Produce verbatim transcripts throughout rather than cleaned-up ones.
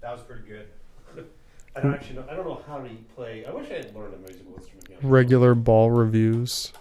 That was pretty good. I don't actually know. I don't know how to play. I wish I had learned a musical instrument. Again. Regular ball reviews.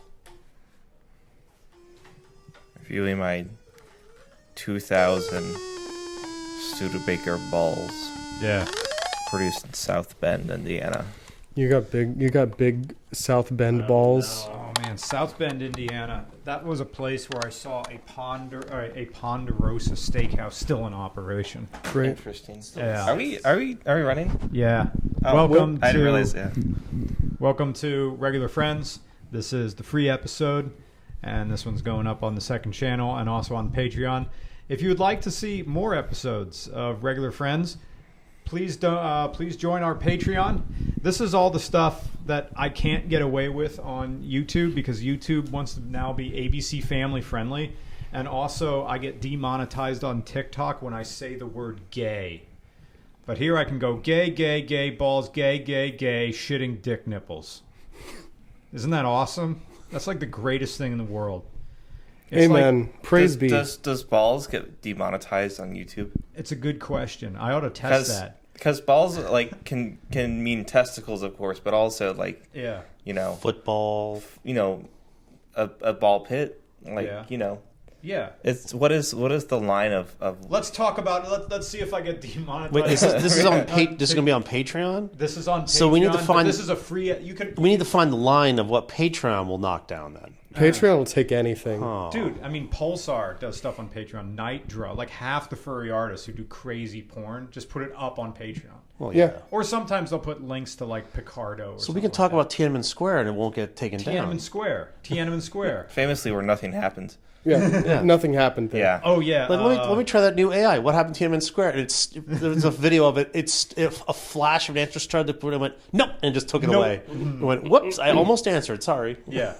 Reviewing my two thousand Studebaker balls. Yeah. Produced in South Bend, Indiana. You got big. You got big South Bend balls. Oh man, South Bend, Indiana. That was a place where I saw a Ponder, or a Ponderosa Steakhouse still in operation. Great. Interesting. Yeah. Are we? Are we? Are we running? Yeah. Oh, welcome. I to, didn't realize. Yeah. Welcome to Regular Friends. This is the free episode, and this one's going up on the second channel and also on Patreon. If you would like to see more episodes of Regular Friends, please do, uh, please join our Patreon. This is all the stuff that I can't get away with on YouTube because YouTube wants to now be A B C family friendly. And also, I get demonetized on TikTok when I say the word gay. But here I can go gay, gay, gay, balls, gay, gay, gay, shitting dick nipples. Isn't that awesome? That's like the greatest thing in the world. It's Amen. like, Praise does, be. Does does balls get demonetized on YouTube? it's a good question. I ought to test that. Because balls like can can mean testicles, of course, but also like Yeah. you know Football. you know a, a ball pit, like Yeah. you know Yeah. it's what is what is the line of, of Let's talk about it. Let's, let's see if I get demonetized. Wait, this is, this is on. Pa- this is going to be on Patreon. This is on Patreon. So we need to but find- This is a free. You could, We need to find the line of what Patreon will knock down. Then, Patreon will take anything. oh. dude. I mean, Pulsar does stuff on Patreon. Nitro, like half the furry artists who do crazy porn, just put it up on Patreon. Well, Yeah. Or sometimes they'll put links to like Picardo. Or So we can talk like about Tiananmen Square and it won't get taken that. down. Tiananmen Square. Tiananmen Square. famously where nothing happened. Yeah. Yeah. Nothing happened there. Yeah. Oh yeah. Like, let me uh, let me try that new A I. What happened to Tiananmen Square? And it's there's a video of it. It's if a flash of an answer tried to put it. Went nope and just took it Nope. away. It went whoops. I almost answered. Sorry. Yeah.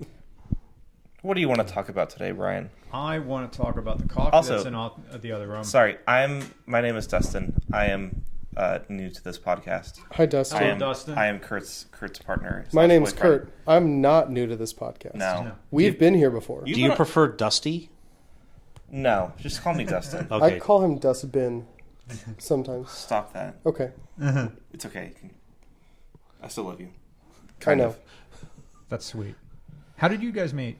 What do you want to talk about today, Brian? I want to talk about the coffee Also- that's in all, uh, the other room. Sorry, I'm. My name is Dustin. I am uh, new to this podcast. Hi, Dustin. I am. Dustin. I am Kurt's Kurt's partner. My slash name's boyfriend. Kurt. I'm not new to this podcast. No. No. We've been here before. You Do you wanna- prefer Dusty? No, just call me Dustin. Okay. I call him Dustbin sometimes. Stop that. Okay. It's okay. I still love you. I Kind know. of. That's sweet. How did you guys meet?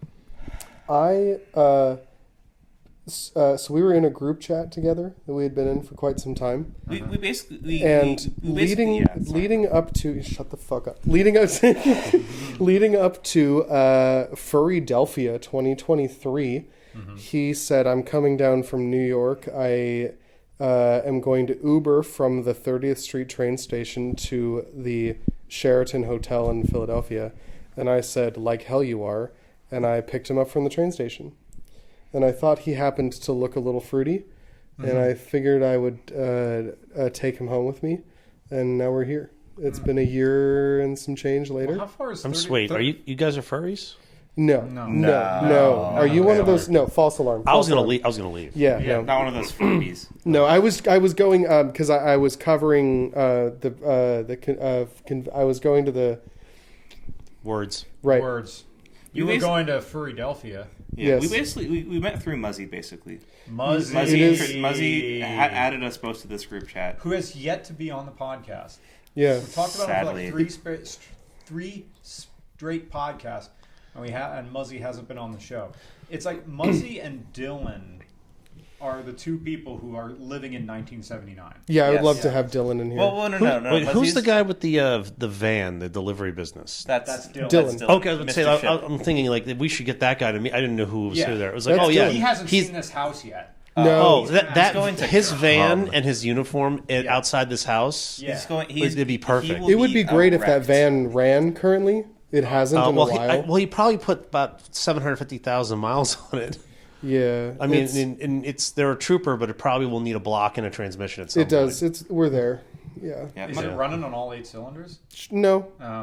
I uh, s- uh, so we were in a group chat together that we had been in for quite some time, We, we basically we, and we, we basically- leading yeah, sorry. leading up to shut the fuck up. Leading up to leading up to uh, Furrydelphia twenty twenty-three, he said, "I'm coming down from New York. I uh, am going to Uber from the thirtieth Street train station to the Sheraton Hotel in Philadelphia," and I said, "Like hell you are." And I picked him up from the train station. And I thought he happened to look a little fruity. Mm-hmm. And I figured I would uh, uh, take him home with me. And now we're here. It's been a year and some change later. Well, how far is I'm thirty, just wait. thirty Are you you guys are furries? No, No. no, no, no. Are you no, one of no. those? No, false alarm. I was false gonna alarm. leave. I was gonna leave. Yeah, Yeah, no. not one of those freebies. No, I was I was going because I, I was covering uh, the uh, the con- uh, con- I was going to the Words. right. words? You You were basi- going to Furrydelphia. Yeah, Yes. we basically we, we met through Muzzy basically. Muzzy. Muzzy, It is- Muzzy ha- added us both to this group chat. Who has yet to be on the podcast. Yeah, We talked about Sadly. it for like three, sp- three straight podcasts, and we ha- and Muzzy hasn't been on the show. It's like Muzzy and Dylan are the two people who are living in nineteen seventy-nine. yeah. I would Yes. love to Yeah. have Dylan in here. Well, well no, Who- no, no. wait, who's Muzzy's- the guy with the uh, the van, the delivery business? That's, That's Dylan. Dylan. Okay, I was gonna say, Mister I, Ship. I'm thinking like we should get that guy to meet. I didn't know who was Yeah. who there. It was like, That's oh yeah, Dylan. He hasn't he's seen this house yet. no, oh He's that gonna- that he's going to his van come. and his uniform it, Yeah. outside this house. Yeah. He's going. He's, It'd be perfect. he will it would be great if that erect. van ran currently. It hasn't Uh, in well, a he, while. I, well, he probably put about seven hundred fifty thousand miles on it. yeah, I mean, it's- and, and it's they're a trooper, but it probably will need a block and a transmission at some it does. point. It's we're there. Yeah. Yeah, Is Mu- it running on all eight cylinders? No. Uh,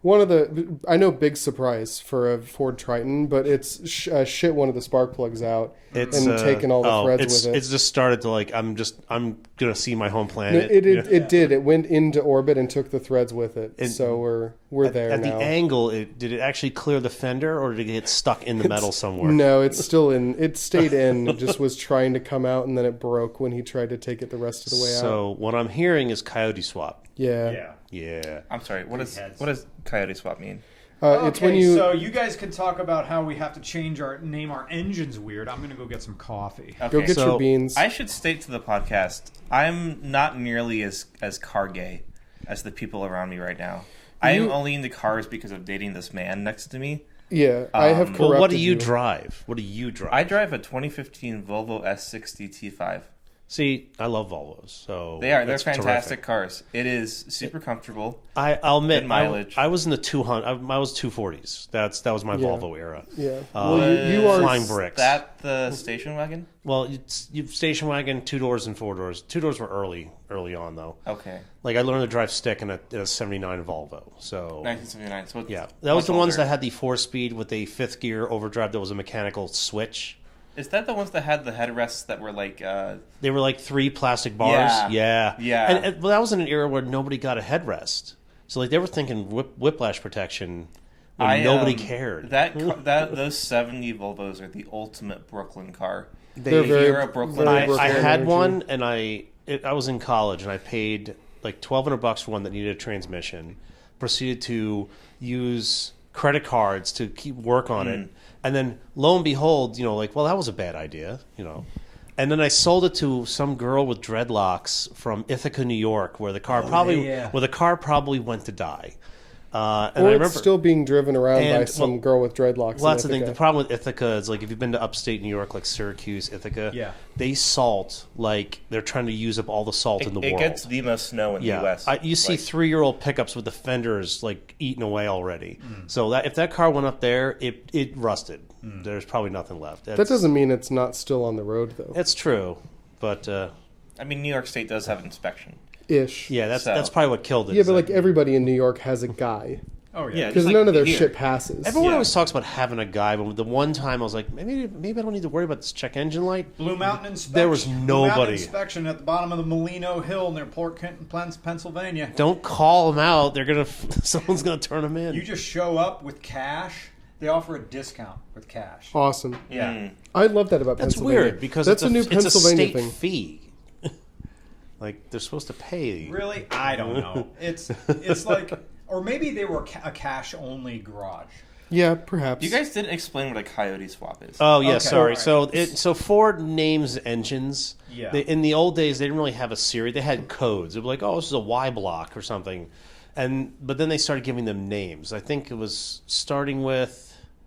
one of the I know big surprise for a Ford Triton, but it's sh- uh, shit one of the spark plugs out It's, and uh, taken all the oh, threads it's, with it. It's just started to like I'm just I'm gonna see my home No, planet. it, you it, know? it did. It went into orbit and took the threads with it. It- so we're we're at, there at now. the angle. It, did it actually clear the fender, or did it get stuck in the metal somewhere? No, it's still in. It stayed in. It just was trying to come out, and then it broke when he tried to take it the rest of the way out. So what I'm hearing is coyote swap. Yeah, Yeah. Yeah. I'm sorry. What Three is heads. what does coyote swap mean? uh, Okay, it's when you. so you guys can talk about how we have to change our name our engines weird. I'm gonna go get some coffee. Okay. Go get So, your beans. I should state to the podcast, I'm not nearly as as car gay as the people around me right now. I am You- only into cars because of dating this man next to me. yeah, I have Um, corrupted Well, what do you, you drive? What do you drive? I drive a twenty fifteen Volvo S sixty T five. See, I love Volvos. So They are. They're that's fantastic terrific. cars. It is super comfortable. I, I'll admit, Good mileage. I, I was in the two hundred. I, I was two forties. That's that was my Yeah. Volvo era. Yeah. Uh, well, you, you are. flying bricks. That the station wagon? Well, it's you station wagon, two doors and four doors. Two doors were early, early on though. Okay. Like I learned to drive stick in a, in a seventy-nine Volvo. So nineteen seventy-nine. So it's yeah, that was much the ones older. that had the four speed with a fifth gear overdrive. That was a mechanical switch. Is that the ones that had the headrests that were like? Uh, They were like three plastic bars. Yeah. Yeah, Yeah. And, and well, that was in an era where nobody got a headrest. So like they were thinking whip, whiplash protection when I, nobody um, cared. That ca- that those seventy Volvos are the ultimate Brooklyn car. They're If very- you're a Brooklyn, very I, Brooklyn I had energy. one, and I it, I was in college, and I paid like twelve hundred bucks for one that needed a transmission. Proceeded to use credit cards to keep work on it, and then lo and behold, you know, like, well, that was a bad idea, you know. And then I sold it to some girl with dreadlocks from Ithaca, New York, where the car probably yeah. where the car probably went to die. Uh, and Or I it's remember still being driven around by And, some well, girl with dreadlocks. Well, in that's the thing. Ithaca. The problem with Ithaca is, like, if you've been to upstate New York, like Syracuse, Ithaca, Yeah. they salt like they're trying to use up all the salt it, in the it world. gets the most snow in yeah, the U S. I, you see Like, three-year-old pickups with the fenders like eaten away already. So that if that car went up there, it it rusted. There's probably nothing left. That That's, doesn't mean it's not still on the road, though. It's true, but uh, I mean, New York State does have inspection. Ish. yeah, that's So- that's probably what killed it. Yeah, is but like that- everybody in New York has a guy Oh yeah. Yeah, because Just like none of their here. shit passes. everyone yeah. always talks about having a guy, but the one time I was like, maybe maybe I don't need to worry about this check engine light. Blue Mountain inspection. There was Blue Mountain nobody. inspection at the bottom of the Molino Hill near Port Kenton, Pennsylvania. Don't call them out. They're gonna someone's gonna turn them in. You just show up with cash. They offer a discount with cash. Awesome. Yeah. Mm. I love that about That's Pennsylvania. weird because that's it's a, new it's Pennsylvania a state thing. fee. Like they're supposed to pay. Really? I don't know. It's it's like, or maybe they were ca- a cash only garage. Yeah, perhaps. You guys didn't explain what a coyote swap is. Oh yeah, Okay, sorry. alright. So it, so Ford names engines. Yeah. They, in the old days, they didn't really have a series. They had codes. They'd be like, "Oh, this is a Y block or something," and but then they started giving them names. I think it was starting with.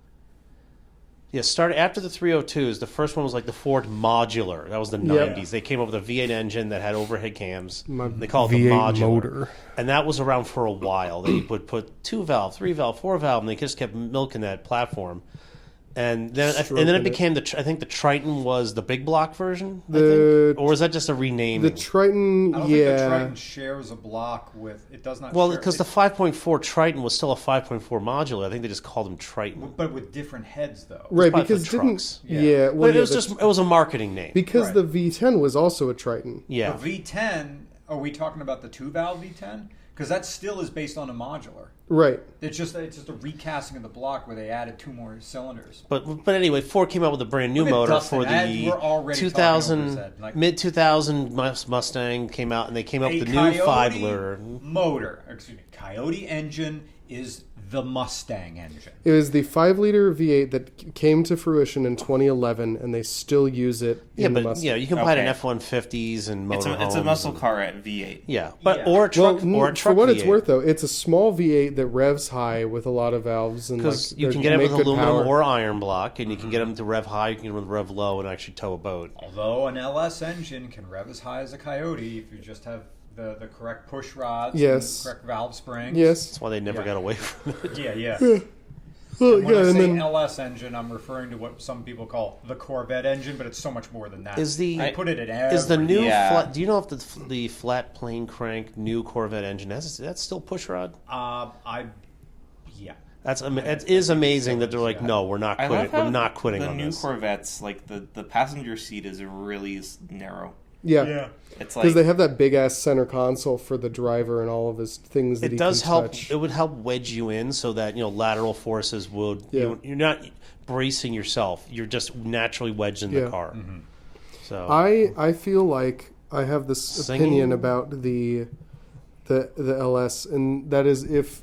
Yeah, started after the three oh twos. The first one was like the Ford Modular. That was the Yep. nineties. They came up with a V eight engine that had overhead cams. My They call it V eight the Modular. motor. And that was around for a while. They would put two valve, three valve, four valve, and they just kept milking that platform. And then, and then Stroking it it. became the. I think the Triton was the big block version. I The- think? Or was that just a renaming? The Triton, I don't think the yeah. Triton shares a block with. It does not. well, share, because it- the five point four Triton was still a five point four modular. I think they just called them Triton. but with different heads though. Right, probably for because didn't trucks. yeah, Yeah. well, But it yeah, was the- just it was a marketing name. because Right. the V ten was also a Triton. yeah. The V ten. Are we talking about the two valve V ten? Because that still is based on a modular. Right. It's just it's just a recasting of the block where they added two more cylinders. But but anyway, Ford came out with a brand new Look at motor Dustin. for As the we're already two talking over his thousand head. Like- mid two thousand Mustang came out, and they came out A with the new Coyote five liter. motor. Excuse me. Coyote engine is the Mustang engine. It was the five liter V eight that came to fruition in twenty eleven, and they still use it Yeah, in the but Mustang. yeah, you can buy it in Okay. F one fifties and It's motorhomes. a, it's a muscle and- car at V eight. Yeah, but Yeah. or a truck well, or a for truck what it's V eight. worth, though, it's a small V eight that revs high with a lot of valves, and Because like you they're- can get it make with good aluminum power. or iron block, and you can get them to rev high, you can get them to rev low, and actually tow a boat. Although an L S engine can rev as high as a Coyote if you just have the, the correct push rods, Yes. and the correct valve springs. Yes. That's why they never Yeah. got away from it. Yeah, yeah. Well, When yeah, I and say then L S engine, I'm referring to what some people call the Corvette engine, but it's so much more than that. Is the- they put it in every, Is the new Yeah. flat? Do you know if the the flat plane crank new Corvette engine that's that's still push rod? Uh, I Yeah. That's am- it is amazing that they're like, no, we're not I quitting. love how We're not quitting the on new this. Corvettes, like the, the passenger seat is really s- narrow. Yeah. It's Because like they have that big ass center console for the driver and all of his things that It he does can help. touch. It would help wedge you in so that you know lateral forces would. Yeah. You, you're not bracing yourself. You're just naturally wedged in Yeah. the car. So I I feel like I have this Singing. opinion about the the the L S, and that is if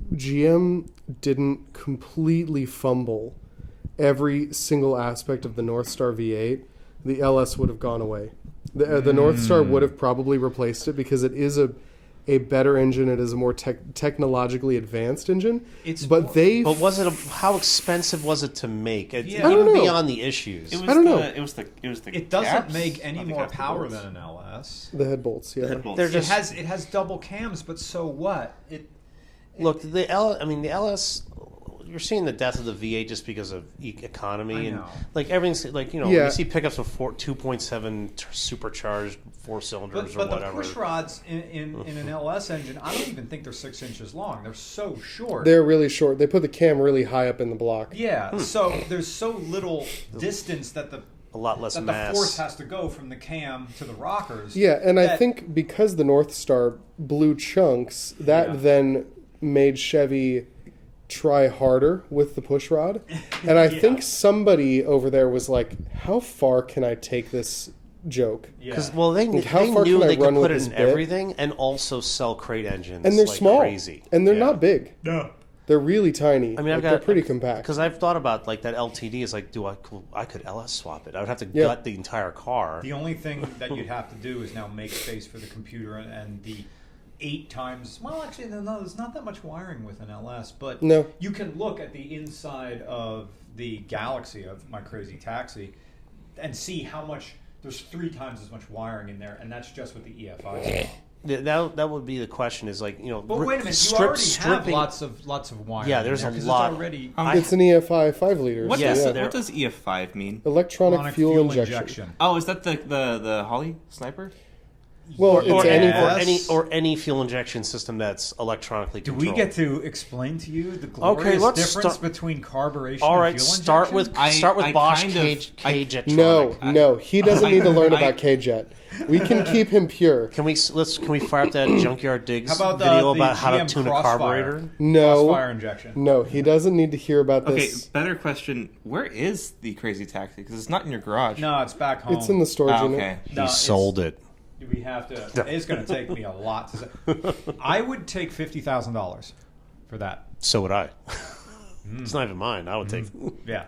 G M didn't completely fumble every single aspect of the Northstar V eight, the L S would have gone away. The uh, the Northstar would have probably replaced it because it is a a better engine. It is a more tech technologically advanced engine. It's but more- they But was it? A, how expensive was it to make? It, Yeah. I don't even know. beyond the issues. it was I don't the, know. It was the it was the. It doesn't caps, make any not the more caps, the power bolts. than an L S. the head bolts, yeah. Head bolts. They're It just has it has double cams, but so what? It look the L. I mean the L S. You're seeing the death of the V eight just because of e- economy I and know. like everything's like you know Yeah. you see pickups with four, two point seven t- supercharged four cylinders But, or but the whatever. push rods in, in, in an L S engine, I don't even think they're six inches long. They're so short. They're really short. They put the cam really high up in the block. yeah, so there's so little distance that the A lot less that mass. the force has to go from the cam to the rockers. Yeah, and I that- think because the North Star blew chunks, that Yeah. then made Chevy try harder with the push rod. And I Yeah. think somebody over there was like, how far can I take this joke? Yeah. Because well, they, Like, how they far knew can I they could run put with it this in bit? everything and also sell crate engines. And they're like small. crazy. And they're Yeah. not big. no. They're really tiny. I mean, I've Like, got they're pretty compact. because I've thought about like that L T D is like, do I cool, I could L S swap it? I would have to Yeah. gut the entire car. The only thing that you'd have to do is now make space for the computer and, and the eight times. Well, actually, no, no, there's not that much wiring with an L S, but No. you can look at the inside of the Galaxy of my Crazy Taxi and see how much. There's three times as much wiring in there, and that's just with the E F I stuff. Yeah, that that would be the question is like you know. But ri- wait a minute, you strip- already have stripping- lots of lots of wiring. Yeah, in there's there, a 'cause lot. It's already I- It's an E F I five liter. What so does yeah. what does E F five mean? Electronic electronic fuel, injection. Oh, is that the the the Holly sniper? Well, or, it's or, any, any, or Yes. any or any fuel injection system that's electronically Do controlled. we get to explain to you the glorious Okay, let's difference start- between carburation All and right, fuel start injection? with I- start with I Bosch kind of- Cage I- Cage No, I- no, he doesn't need to learn I- about K-Jet. We can keep him pure. Can we s- let's can we fire up that junkyard digs How about the, video the about how G to M tune a Crossfire? carburetor? No, Crossfire injection. no, he doesn't need to hear about Okay, this. better question. Where is the Crazy Taxi? Because it's not in your garage. No, it's back home. It's in the storage Ah, unit. okay. No, He it's- sold it. We have to. It's going to take me a lot to say. I would take fifty thousand dollars for that. So would I. It's not even mine. I would take. Yeah,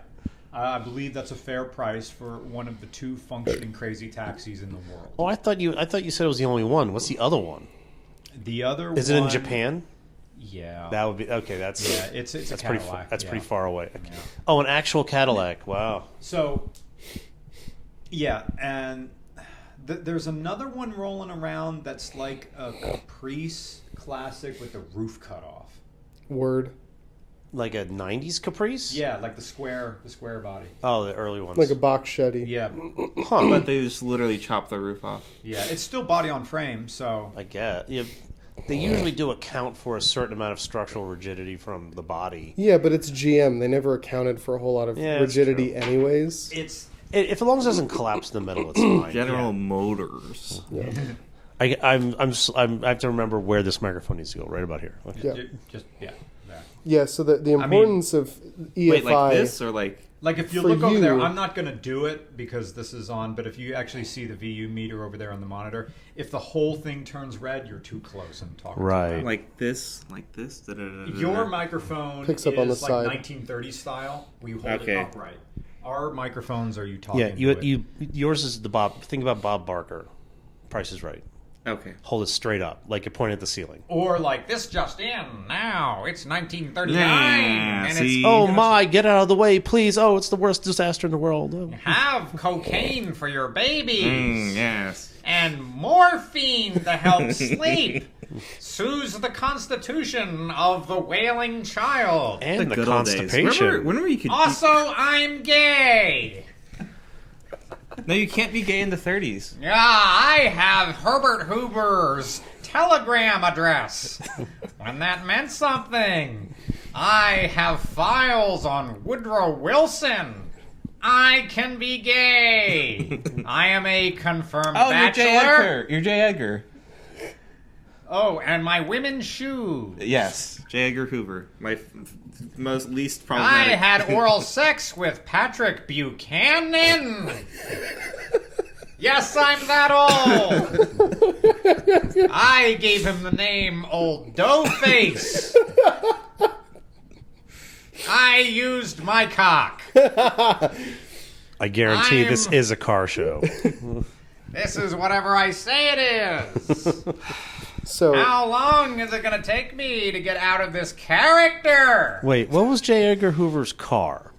I believe that's a fair price for one of the two functioning Crazy Taxis in the world. Oh, I thought you. I thought you said it was the only one. What's the other one? The other Is it in one- Japan? Yeah. That would be okay. That's yeah, it's it's that's a pretty. Cadillac. F- that's yeah. pretty far away. Yeah. Oh, an actual Cadillac. Wow. So, yeah, and th- there's another one rolling around that's like a Caprice Classic with the roof cut off. Word. Like a nineties Caprice? Yeah, like the square, the square body. Oh, the early ones. Like a box Shetty. Yeah, huh. But they just literally chop the roof off. yeah, it's still body on frame, so I get. Yeah, they usually do account for a certain amount of structural rigidity from the body. Yeah, but it's G M. They never accounted for a whole lot of Yeah, that's rigidity anyways. it's I- If as long as it doesn't collapse in the middle, it's fine. General Yeah. Motors. Yeah. I, I'm, I'm, s- I'm, I have to remember where this microphone needs to go. Right about here. Okay. Yeah. ju- just yeah, there. Yeah, so the, the mean- importance of E F I... Wait, like this or like? Like if you For look over there, you- I'm not going to do it because this is on. But if you actually see the V U meter over there on the monitor, if the whole thing turns red, you're too close and talking. Right. Too Like this, like this. Da, da, da, loud. da, Your da. microphone Picks up is on the like side. nineteen thirties style. We hold Okay. it upright. Our microphones are you talking? Yeah, you, to it. you, yours is the Bob. Think about Bob Barker. Price is Right. Okay. Hold it straight up, like you're pointing at the ceiling. Or like this just in now. It's nineteen thirty-nine, Yeah, and see? it's Oh my! Get out of the way, please! Oh, it's the worst disaster in the world. Oh. have cocaine for your babies. Mm, yes. And morphine to help sleep. Soothes the constitution of the wailing child. And the, good old days. constipation. Remember, remember you could. Also, I'm gay. No, you can't be gay in the thirties. Yeah, I have Herbert Hoover's telegram address. When that meant something. I have files on Woodrow Wilson. I can be gay. I am a confirmed Oh, bachelor. you're J. Edgar. You're J. Edgar. Oh, and my women's shoes. Yes, J. Edgar Hoover. My f- f- most least I problematic. had oral sex with Patrick Buchanan. Yes, I'm that old. I gave him the name Old Doughface. I used my cock. I guarantee I'm- this is a car show. This is whatever I say it is. So How long is it going to take me to get out of this character? Wait, what was J. Edgar Hoover's car?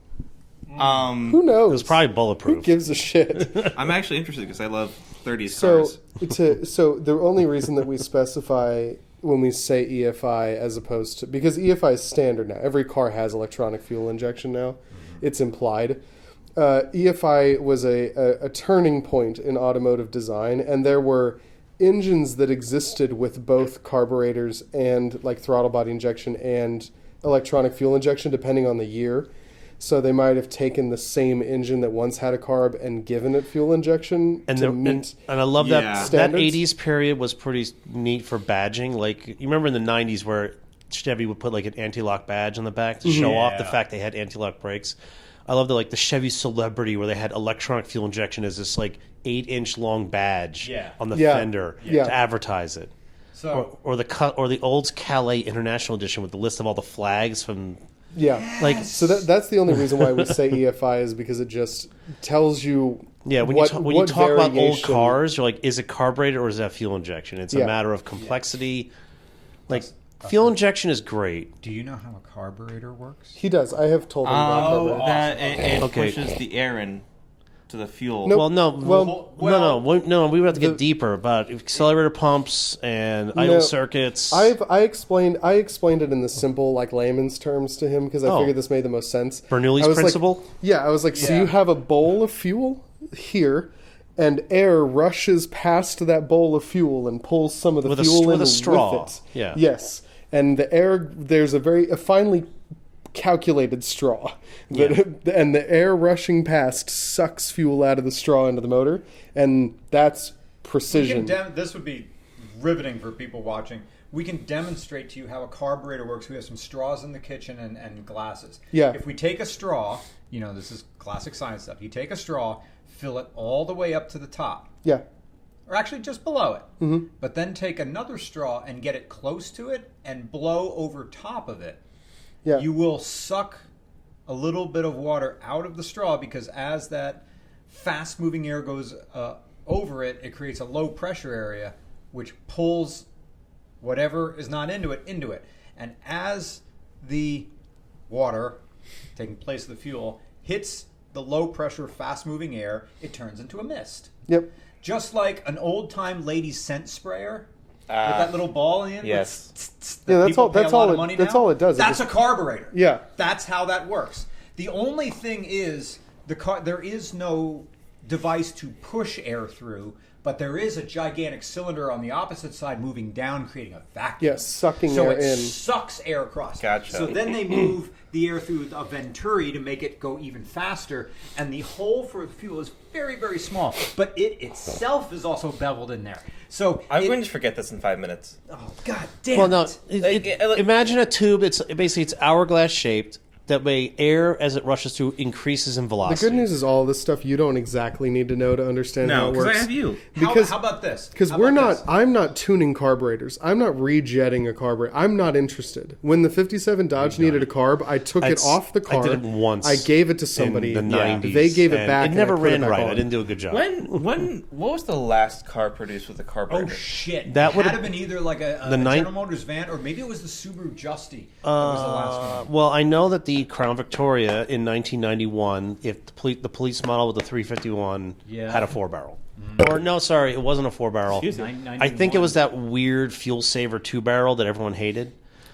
Um, who knows? It was probably Who bulletproof. gives a shit? I'm actually interested because I love thirties So, cars. to, so the only reason that we specify when we say E F I as opposed to, because E F I is standard now. Every car has electronic fuel injection now. It's implied. Uh, E F I was a, a, a turning point in automotive design, and there were engines that existed with both carburetors and like throttle body injection and electronic fuel injection, depending on the year. So they might have taken the same engine that once had a carb and given it fuel injection And, to the, and, meet. and I love Yeah. that that Standards? eighties period was pretty neat for badging. Like, you remember in the nineties where Chevy would put like an anti-lock badge on the back to show off the Yeah. fact they had anti-lock brakes. I love the like the Chevy Celebrity where they had electronic fuel injection as this like eight inch long badge Yeah. on the Yeah. fender Yeah. to advertise it. So, Or, or the cu- or the old Calais International Edition with the list of all the flags from Yeah. like So that, that's the only reason why we say E F I is because it just tells you. yeah, when what, you, ta- when what you talk about old variation- cars, you're like, is it carbureted or is that fuel injection? It's Yeah. a matter of complexity. Like, fuel injection is great. do you know how a carburetor works? He does. I have told him about Oh, that. that it, it Okay. pushes the air in to the fuel. Nope. Well, no, Well- well, no, no, we- no. We would have to get The- deeper about accelerator pumps and idle No, circuits. I've I explained I explained it in the simple like layman's terms to him because I Oh. figured this made the most sense. Bernoulli's I was like- principle? yeah, I was like, so Yeah. you have a bowl of fuel here, and air rushes past that bowl of fuel and pulls some of the With a fuel st- in with a straw. with it. Yeah. Yes, and the air there's a very a finely calculated straw, that, and the air rushing past sucks fuel out of the straw into the motor, and that's We can precision. dem- this would be riveting for people watching. We can demonstrate to you how a carburetor works. We have some straws in the kitchen and, and glasses. Yeah. If we take a straw, you know, this is classic science stuff. You take a straw, fill it all the way up to the top, yeah, or actually just below it. Mm-hmm. But then take another straw and get it close to it and blow over top of it. yeah. You will suck a little bit of water out of the straw because as that fast moving air goes uh, over it, it creates a low pressure area which pulls whatever is not into it into it. And as the water, taking place of the fuel, hits the low pressure fast moving air, it turns into a mist. Yep. Just like an old time ladies scent sprayer. With that little ball in it. yes. Tss, tss, that Yeah, that's people all- pay that's a lot all of it- money that's now. all it does. It That's just- a carburetor. Yeah. That's how that works. The only thing is the car. There is no device to push air through, but there is a gigantic cylinder on the opposite side moving down, creating a vacuum. Yeah, sucking so air it in. sucks air across. Gotcha. So then they move the air through a venturi to make it go even faster, and the hole for the fuel is very, very small, but it itself is also beveled in there. So I'm it- going to forget this in five minutes. Oh God damn! well, no. it. It, Like, it- uh, like- imagine a tube. It's basically it's hourglass shaped. That way, air as it rushes through increases in The velocity. good news is all this stuff you don't exactly need to know to understand how No, it because works. I have you. How- because- how, about this? Because How we're about not, this? I'm not tuning carburetors. I'm not rejetting a carburetor. I'm not interested. When the fifty-seven Dodge needed a carb, I took it It's- off the car. I did it once I gave it to somebody. in the Yeah, nineties. They gave it and back. It and never I put it ran back right. on. I didn't do a good job. When when what was the last car produced with a carburetor? Oh shit! That That would've- would have been either like a, a the nine- General Motors van, or maybe it was the Subaru Justy. That was the last Uh, one. well, I know that the Crown Victoria in nineteen ninety-one, if the, poli- the police model with the three fifty-one Yeah. had a four barrel, or no, sorry, it wasn't a four barrel. Excuse me. Nine- I think it was 91. that weird fuel saver two barrel that everyone hated.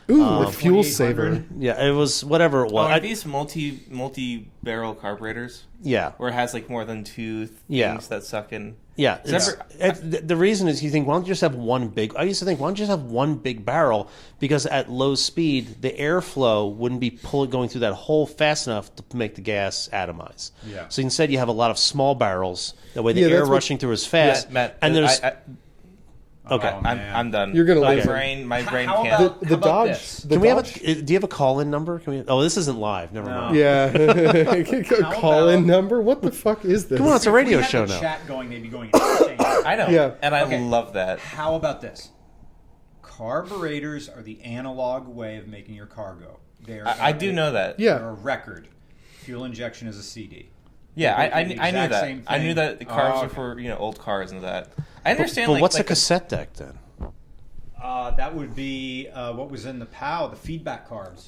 Ooh, Um, a fuel twenty-eight saver. hundred. Yeah, it was whatever it Oh, was. are I- these multi multi barrel carburetors yeah, where it has like more than two things Yeah. that suck in? yeah. Is It's, that it, the- the reason is you think, why don't you just have one big? I used to think, why don't you just have one big barrel? Because at low speed, the airflow wouldn't be pulling going through that hole fast enough to make the gas atomize. Yeah. So instead, you have a lot of small barrels. That way, the Yeah, air that's what- rushing through is fast. Matt, and there's I, I, okay. Oh, I'm, man. I'm done. You're gonna my lose it. brain. My brain How can't. about- The, the How about Dodge. this? The Can we have Dodge- a? Do you have a call-in number? Can we? Oh, this isn't live. Never No. mind. Yeah. How Call-in about- number? What the fuck is this? Come on, it's a If we radio had show the now. Chat going, they'd be going insane. I know. Yeah. And I Okay. love that. How about this? Carburetors are the analog way of making your car go. They're I, I do know that. Yeah. They're a record. Fuel injection is a C D. Yeah, I, I, The I knew exact that. same I knew thing. that the cars Oh, are okay. for you know old cars and that. I understand. But like, what's like a cassette deck then? Uh, that would be uh, what was in the P O W, the feedback carbs.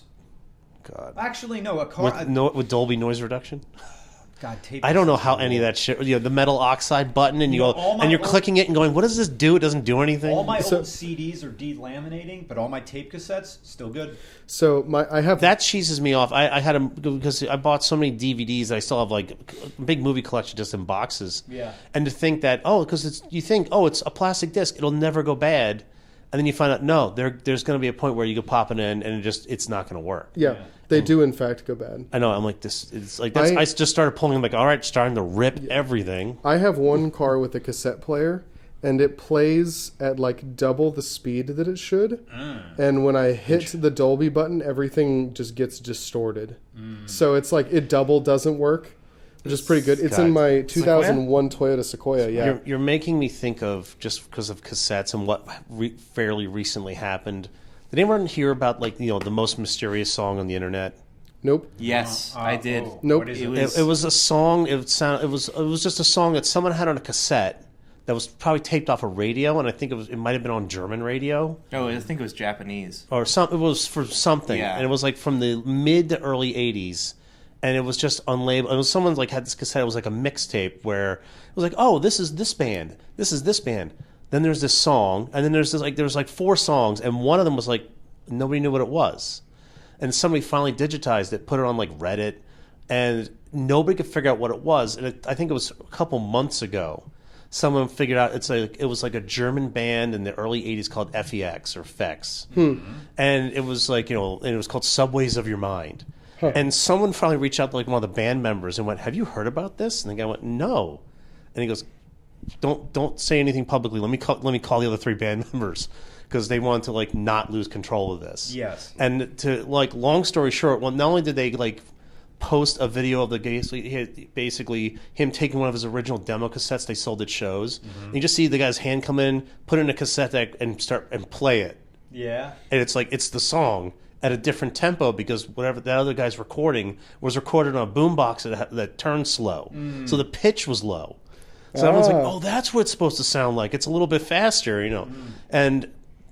God. Actually, no, a car. With, no, with Dolby noise reduction? God, tape I don't know is how so any of cool. that shit. You know, the metal oxide button, and you, You know, go, all my and you're old- clicking it and going, "What does this do?" It doesn't do anything. All my So- old C Ds are delaminating, but all my tape cassettes still good. So my I have That cheeses me off. I, I had a because I bought so many D V Ds. I still have like a big movie collection just in boxes. Yeah. And to think that oh, because it's you think oh, it's a plastic disc, it'll never go bad, and then you find out no, there there's going to be a point where you go pop it in, and it just it's not going to work. yeah, Yeah. they do in fact go bad. I know. I'm like this. It's like that's, I- I, just started pulling. Like all right, starting to rip everything. I have one car with a cassette player, and it plays at like double the speed that it should. And when I hit the Dolby button, everything just gets distorted. So it's like it double doesn't work, which is pretty good. It's in my two thousand one Toyota Sequoia. Yeah. You're, you're making me think of just because of cassettes and what re- fairly recently happened. Did anyone hear about like you know the most mysterious song on the internet? Nope. yes, Uh, I did. oh, Nope. What is It it? was- It, it was a song. It sound. It was. It was just a song that someone had on a cassette that was probably taped off a radio, and I think it was. It might have been on German radio Oh, I think it was Japanese. or something. It was for something, Yeah. and it was like from the mid to early eighties, and it was just unlabeled. It was someone like had this cassette. It was like a mixtape where it was like, oh, this is this band. This is this band. Then there's this song, and then there's this like there was like four songs, and one of them was like nobody knew what it was. And somebody finally digitized it, put it on like Reddit, and nobody could figure out what it was. And it, I think it was a couple months ago, someone figured out it's like it was like a German band in the early eighties called F E X or F E X, and it was like you know, and it was called Subways of Your Mind. And someone finally reached out to like one of the band members and went, "Have you heard about this?" And the guy went, "No," and he goes, "Don't don't say anything publicly. Let me call, let me call the other three band members." Because they wanted to like not lose control of this. Yes. And to like, long story short, well, not only did they like post a video of the basically, basically him taking one of his original demo cassettes they sold at shows, and you just see the guy's hand come in, put it in a cassette deck, and start and play it. Yeah. And it's like it's the song at a different tempo because whatever that other guy's recording was recorded on a boombox that that turned slow, so the pitch was low. So everyone's like, Ah. "Oh, that's what it's supposed to sound like. It's a little bit faster, you know." And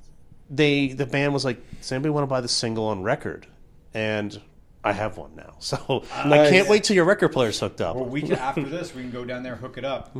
they the band was like, "Does anybody want to buy the single on record?" And I have one now, so I Nice. can't wait till your record player's hooked up. Well, we can after this, we can go down there, hook it up.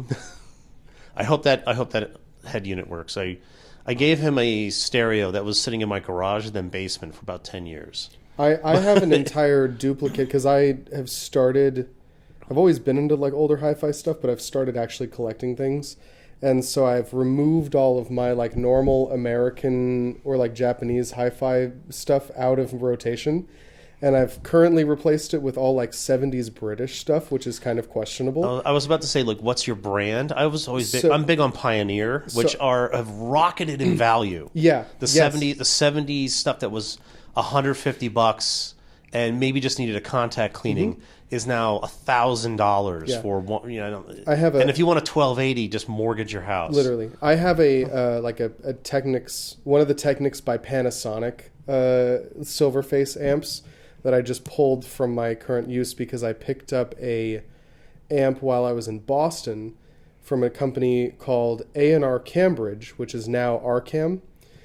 I hope that I hope that head unit works. I I gave him a stereo that was sitting in my garage and then basement for about ten years. I, I have an entire duplicate because I have started. I've always been into like older hi-fi stuff, but I've started actually collecting things, and so I've removed all of my like normal American or like Japanese hi-fi stuff out of rotation, and I've currently replaced it with all like seventies British stuff, which is kind of questionable. Uh, I was about to say, like, what's your brand? I was always big. So- I'm big on Pioneer, which So- are have rocketed in value. yeah, The yes. seventy the seventies stuff that was one hundred fifty bucks and maybe just needed a contact cleaning is now a thousand dollars Mm-hmm. Yeah. for one. You know, I have a- and if you want a twelve eighty, just mortgage your house. Literally, I have a uh, like a, a Technics, one of the Technics by Panasonic uh, Silverface amps that I just pulled from my current use because I picked up a amp while I was in Boston from a company called A and R Cambridge, which is now Arcam.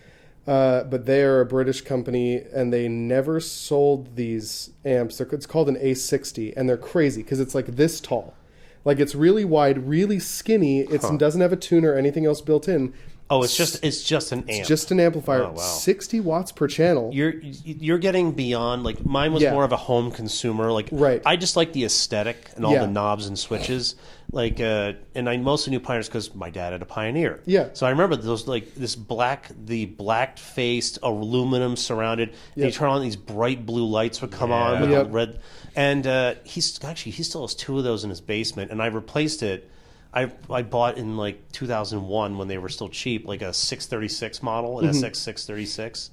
Uh, but they are a British company, and they never sold these amps. They're, it's called an A sixty, and they're crazy because it's like this tall. Like, it's really wide, really skinny. It Huh. doesn't have a tuner or anything else built in. Oh, it's just it's just an amp. It's just an amplifier, Oh, wow. sixty watts per channel. You're you're getting beyond, like, mine was Yeah. more of a home consumer. Like, Right. I just like the aesthetic and all Yeah. the knobs and switches. Like, uh, and I mostly knew Pioneers because my dad had a Pioneer. Yeah. So I remember those, like, this black, the black faced aluminum surrounded. And Yep. you turn on these bright blue lights would come on with Yep. the red. And uh, he's actually he still has two of those in his basement, and I replaced it. I I bought in like two thousand one when they were still cheap, like a six thirty-six model, an Mm-hmm. S X six thirty-six,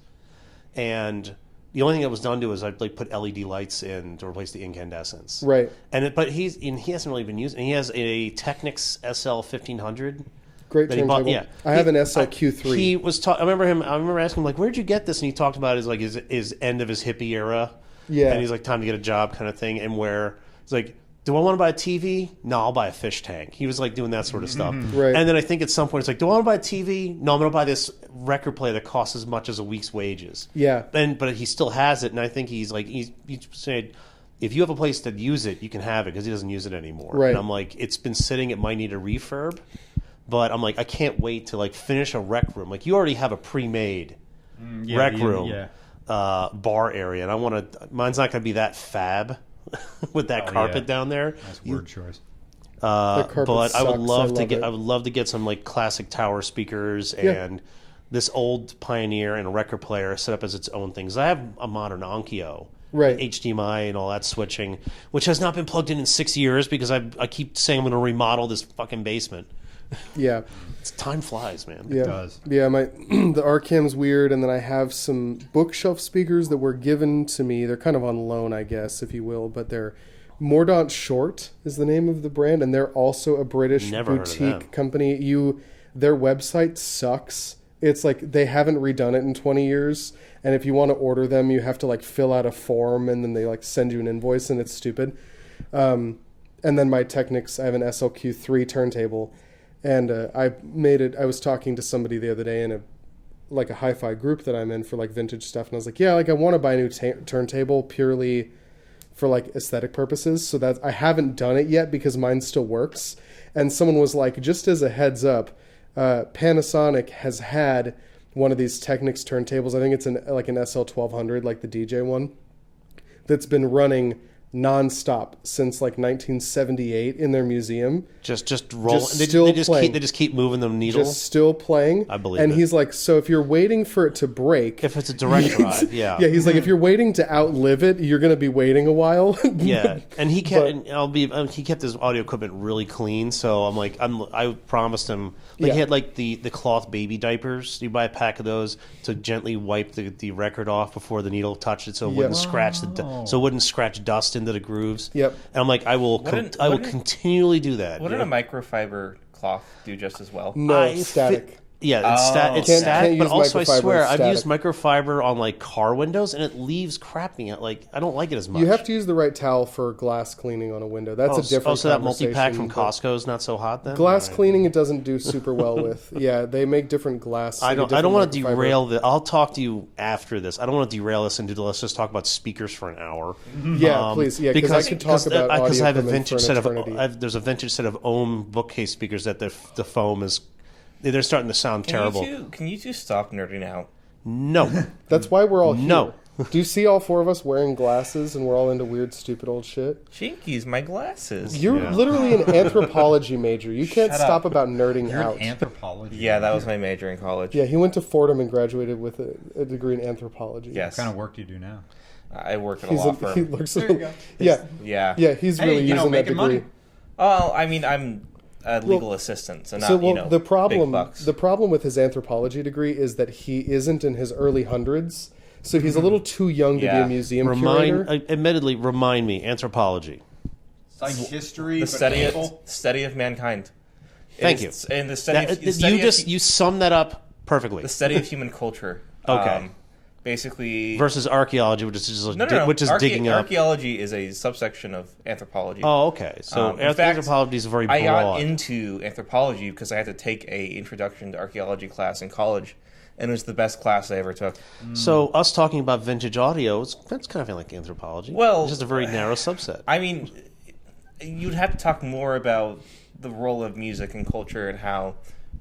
and the only thing that was done to it was I'd like put L E D lights in to replace the incandescents. Right. And it, but he's and he hasn't really been using. He has a Technics S L fifteen hundred. Great That he bought, turntable. yeah, I have He- an S L Q three. He was. Ta- I remember him. I remember asking him like, "Where'd you get this?" And he talked about his like his his end of his hippie era. Yeah. And he's like, "Time to get a job," kind of thing. And where it's like, "Do I want to buy a T V? No, I'll buy a fish tank." He was like doing that sort of stuff. Right. And then I think at some point it's like, "Do I want to buy a T V? No, I'm going to buy this record player that costs as much as a week's wages." Yeah. And but he still has it, and I think he's like he's, he's saying, if you have a place to use it, you can have it because he doesn't use it anymore. Right. And I'm like, it's been sitting. It might need a refurb. But I'm like, I can't wait to like finish a rec room. Like you already have a pre-made yeah, rec the- room, yeah. uh, bar area, and I want to. Mine's not going to be that fab with that Oh, carpet yeah. down there. Nice word choice. Uh, That carpet but I would sucks. love I to love get. it. I would love to get some like classic tower speakers and this old Pioneer and a record player set up as its own things. I have a modern Onkyo. Right. H D M I and all that switching, which has not been plugged in in six years because I I keep saying I'm going to remodel this fucking basement. Yeah. It's, time flies, man. Yeah. does. Yeah, my the Arcam's weird, and then I have some bookshelf speakers that were given to me. They're kind of on loan, I guess, if you will, but they're Mordaunt Short is the name of the brand, and they're also a British Never heard of boutique them. company. You their website sucks. It's like they haven't redone it in twenty years, and if you want to order them, you have to like fill out a form, and then they like send you an invoice, and it's stupid. Um, and then my Technics, I have an S L Q three turntable. And uh, I made it. I was talking to somebody the other day in a like a hi-fi group that I'm in for like vintage stuff, and I was like, "Yeah, like I want to buy a new ta- turntable purely for like aesthetic purposes." So that I haven't done it yet because mine still works. And someone was like, "Just as a heads up, uh, Panasonic has had one of these Technics turntables. I think it's an like an S L twelve hundred, like the D J one, that's been running nonstop since like nineteen seventy-eight in their museum." Just just roll. Just they, still they just playing. keep they just keep moving the needle. Just still playing. I believe And it. he's like, so if you're waiting for it to break, if it's a direct drive, yeah, yeah, he's like, if you're waiting to outlive it, you're going to be waiting a while. yeah. And he kept. But- and I'll be. um, He kept his audio equipment really clean. So I'm like, I'm. I promised him. Like Yeah. he had like the the cloth baby diapers. You buy a pack of those to gently wipe the, the record off before the needle touched it, so it Yep. wouldn't scratch the du- Oh. so it wouldn't scratch dust into the grooves. Yep. And I'm like, I will. What con- an- I will what an- continually do that. Wouldn't yeah. a microfiber cloth do just as well? No, I it's static. fi- yeah, it's, sta- Oh. it's Can't- static, can't but use also I microfiber, swear it's I've used static. microfiber on like car windows, and it leaves crap me out. Like I don't like it as much. You have to use the right towel for glass cleaning on a window. That's oh, a different oh, so that multi-pack conversation, from but Costco is not so hot then. Glass All right. cleaning, it doesn't do super well with. Yeah, they make different glass. I like a don't. I don't want to different microfiber. derail the. I'll talk to you after this. I don't want to derail this and do. Let's just talk about speakers for an hour. Yeah, Um, please. Yeah, because I could talk about uh, audio I have a equipment for vintage an set of. eternity. I've, there's a vintage set of Ohm bookcase speakers that the the foam is. They're starting to sound Can terrible. You two, can you two stop nerding out? No, That's why we're all here. No. Do you see all four of us wearing glasses and we're all into weird, stupid old shit? Jinkies, my glasses. You're Yeah. literally an anthropology major. You can't Shut stop up. about nerding You're out. an anthropology. Yeah, that was my major in college. Yeah, he went to Fordham and graduated with a, a degree in anthropology. Yes. What kind of work do you do now? I work at a He's law a, firm. he looks. There you go. Yeah, Yeah. yeah. He's Hey, really you know, using that making degree. money. Well, I mean, I'm a legal assistant, so not, So, well, you know, the big problem, bucks. the problem with his anthropology degree is that he isn't in his early hundreds, so he's a little too young to be Yeah. a museum remind. curator. Uh, admittedly, remind me anthropology. It's like history, the but study of, people. study of mankind. Thank It is- And the study, That, of, the you study just of, you sum that up perfectly. the study of human culture. Okay. Um, basically, Versus archaeology, which is just no, no, no. which is Archae- digging up. Archaeology is a subsection of anthropology. Oh, okay. So Um, in fact, anthropology is very I got broad. into anthropology because I had to take a introduction to archaeology class in college, and it was the best class I ever took. So us talking about vintage audio, it's, that's kind of like anthropology. Well, it's just a very narrow subset. I mean, you'd have to talk more about the role of music and culture and how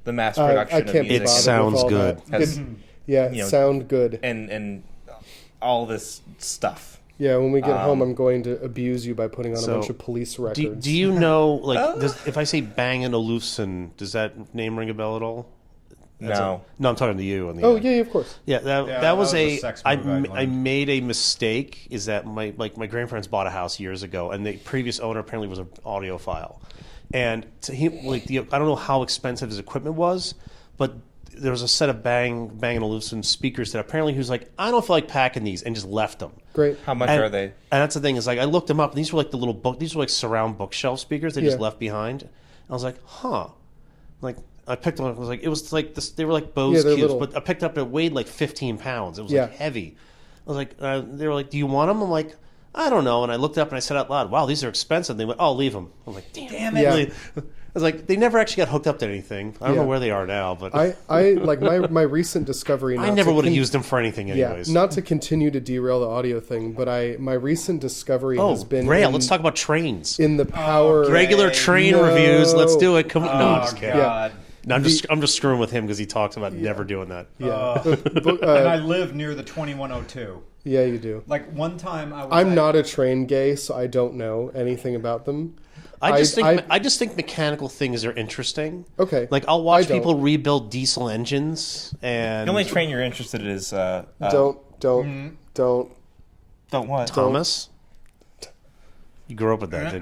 the mass I- production I of can't be music. It bothered with sounds all good. that. Has- It- yeah, you know, sound good. and and all this stuff. Yeah, when we get home, um, I'm going to abuse you by putting on so, a bunch of police records. Do, do you know, like, does, if I say Bang and Olufsen, does that name ring a bell at all? That's No. a- no, I'm talking to you. On the Oh end. yeah, yeah, of course. Yeah, that, Yeah, that, that was, was a a. sex I, move I m- I learned. made a mistake. Is that my like my grandparents bought a house years ago, and the previous owner apparently was an audiophile, and to him, like the, I don't know how expensive his equipment was, but there was a set of Bang Bang and Olufsen speakers that apparently he was like, I don't feel like packing these, and just left them. Great. How much And, are they? and that's the thing is like I looked them up, and these were like the little book. These were like surround bookshelf speakers they just Yeah. left behind. And I was like, huh, like. I picked one. I was like, it was like this. They were like Bose Yeah, they're Cubes, little. but I picked up. It weighed like fifteen pounds. It was Yeah. like heavy. I was like, uh, they were like, do you want them? I'm like, I don't know. And I looked up and I said out loud, wow, these are expensive. They went, oh, leave them. I'm like, damn, Damn it. it. I was like, they never actually got hooked up to anything. I don't Yeah. know where they are now, but I, I, I like my, my recent discovery. Not never to would have con- used them for anything Yeah, anyways. not to continue to derail the audio thing, but I my recent discovery oh, has been rail. in, Let's talk about trains. in the power. Regular train No. reviews. Let's do it. Come on. No, I'm Oh just kidding. God. No, I'm just I'm just screwing with him because he talks about never doing that. Yeah, Uh, But, and I uh, live near the twenty-one oh two. yeah, you do. Like one time I was I'm at- not a train gay, so I don't know anything about them. I just I- think I- I, just think mechanical things are interesting. Okay, Like I'll watch I don't. people rebuild diesel engines and The only train you're interested in is uh, uh, don't don't Mm-hmm. don't. don't what? Thomas. You grew up with that,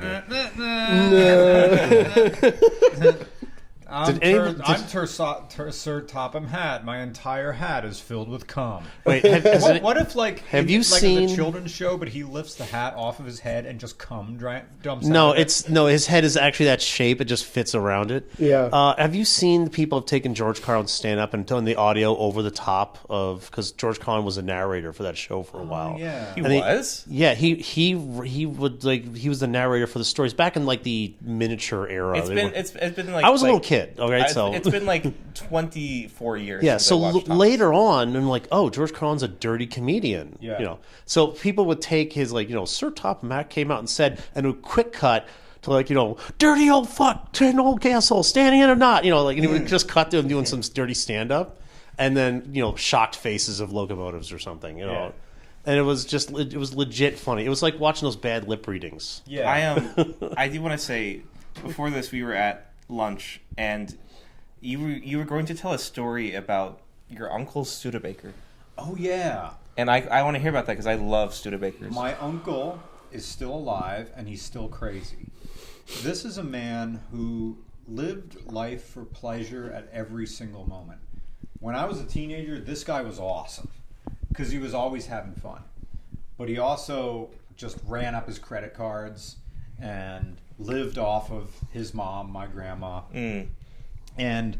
didn't you? I'm, Did any- Tur- did- I'm Tur- So- Tur- Sir Topham Hat. My entire hat is filled with cum. Wait, have, has What, it- what if like have in- you like seen- the children's show, but he lifts the hat off of his head and just cum dra- dumps? no, out of it? it's no. His head is actually that shape; it just fits around it. Yeah. Uh, have you seen the people have taken George Carlin stand up and done the audio over the top of because George Carlin was a narrator for that show for a while. yeah. He And he- was. Yeah, he he he would like he was the narrator for the stories back in like the miniature era. It's They been were- it's, it's been like I was a like- little kid. All right, I- so it's been like twenty-four years. yeah. since So I l- watched Thomas. later on, I'm like, oh, George Carlin's a dirty comedian. Yeah. You know, so people would take his like you know Sir Topham Hatt came out and said and a quick cut to like you know dirty old fuck, tin old asshole, standing in or not. You know, like and he would just cut to him doing some dirty stand up, and then you know shocked faces of locomotives or something. You know. Yeah. And it was just, it was legit funny. It was like watching those bad lip readings. yeah. I um I do want to say before this we were at lunch and you were you were going to tell a story about your uncle's Studebaker. Oh yeah. And I, I want to hear about that because I love Studebakers. My uncle is still alive and he's still crazy. This is a man who lived life for pleasure at every single moment. When I was a teenager, this guy was awesome because he was always having fun. But he also just ran up his credit cards and lived off of his mom, my grandma. Mm. And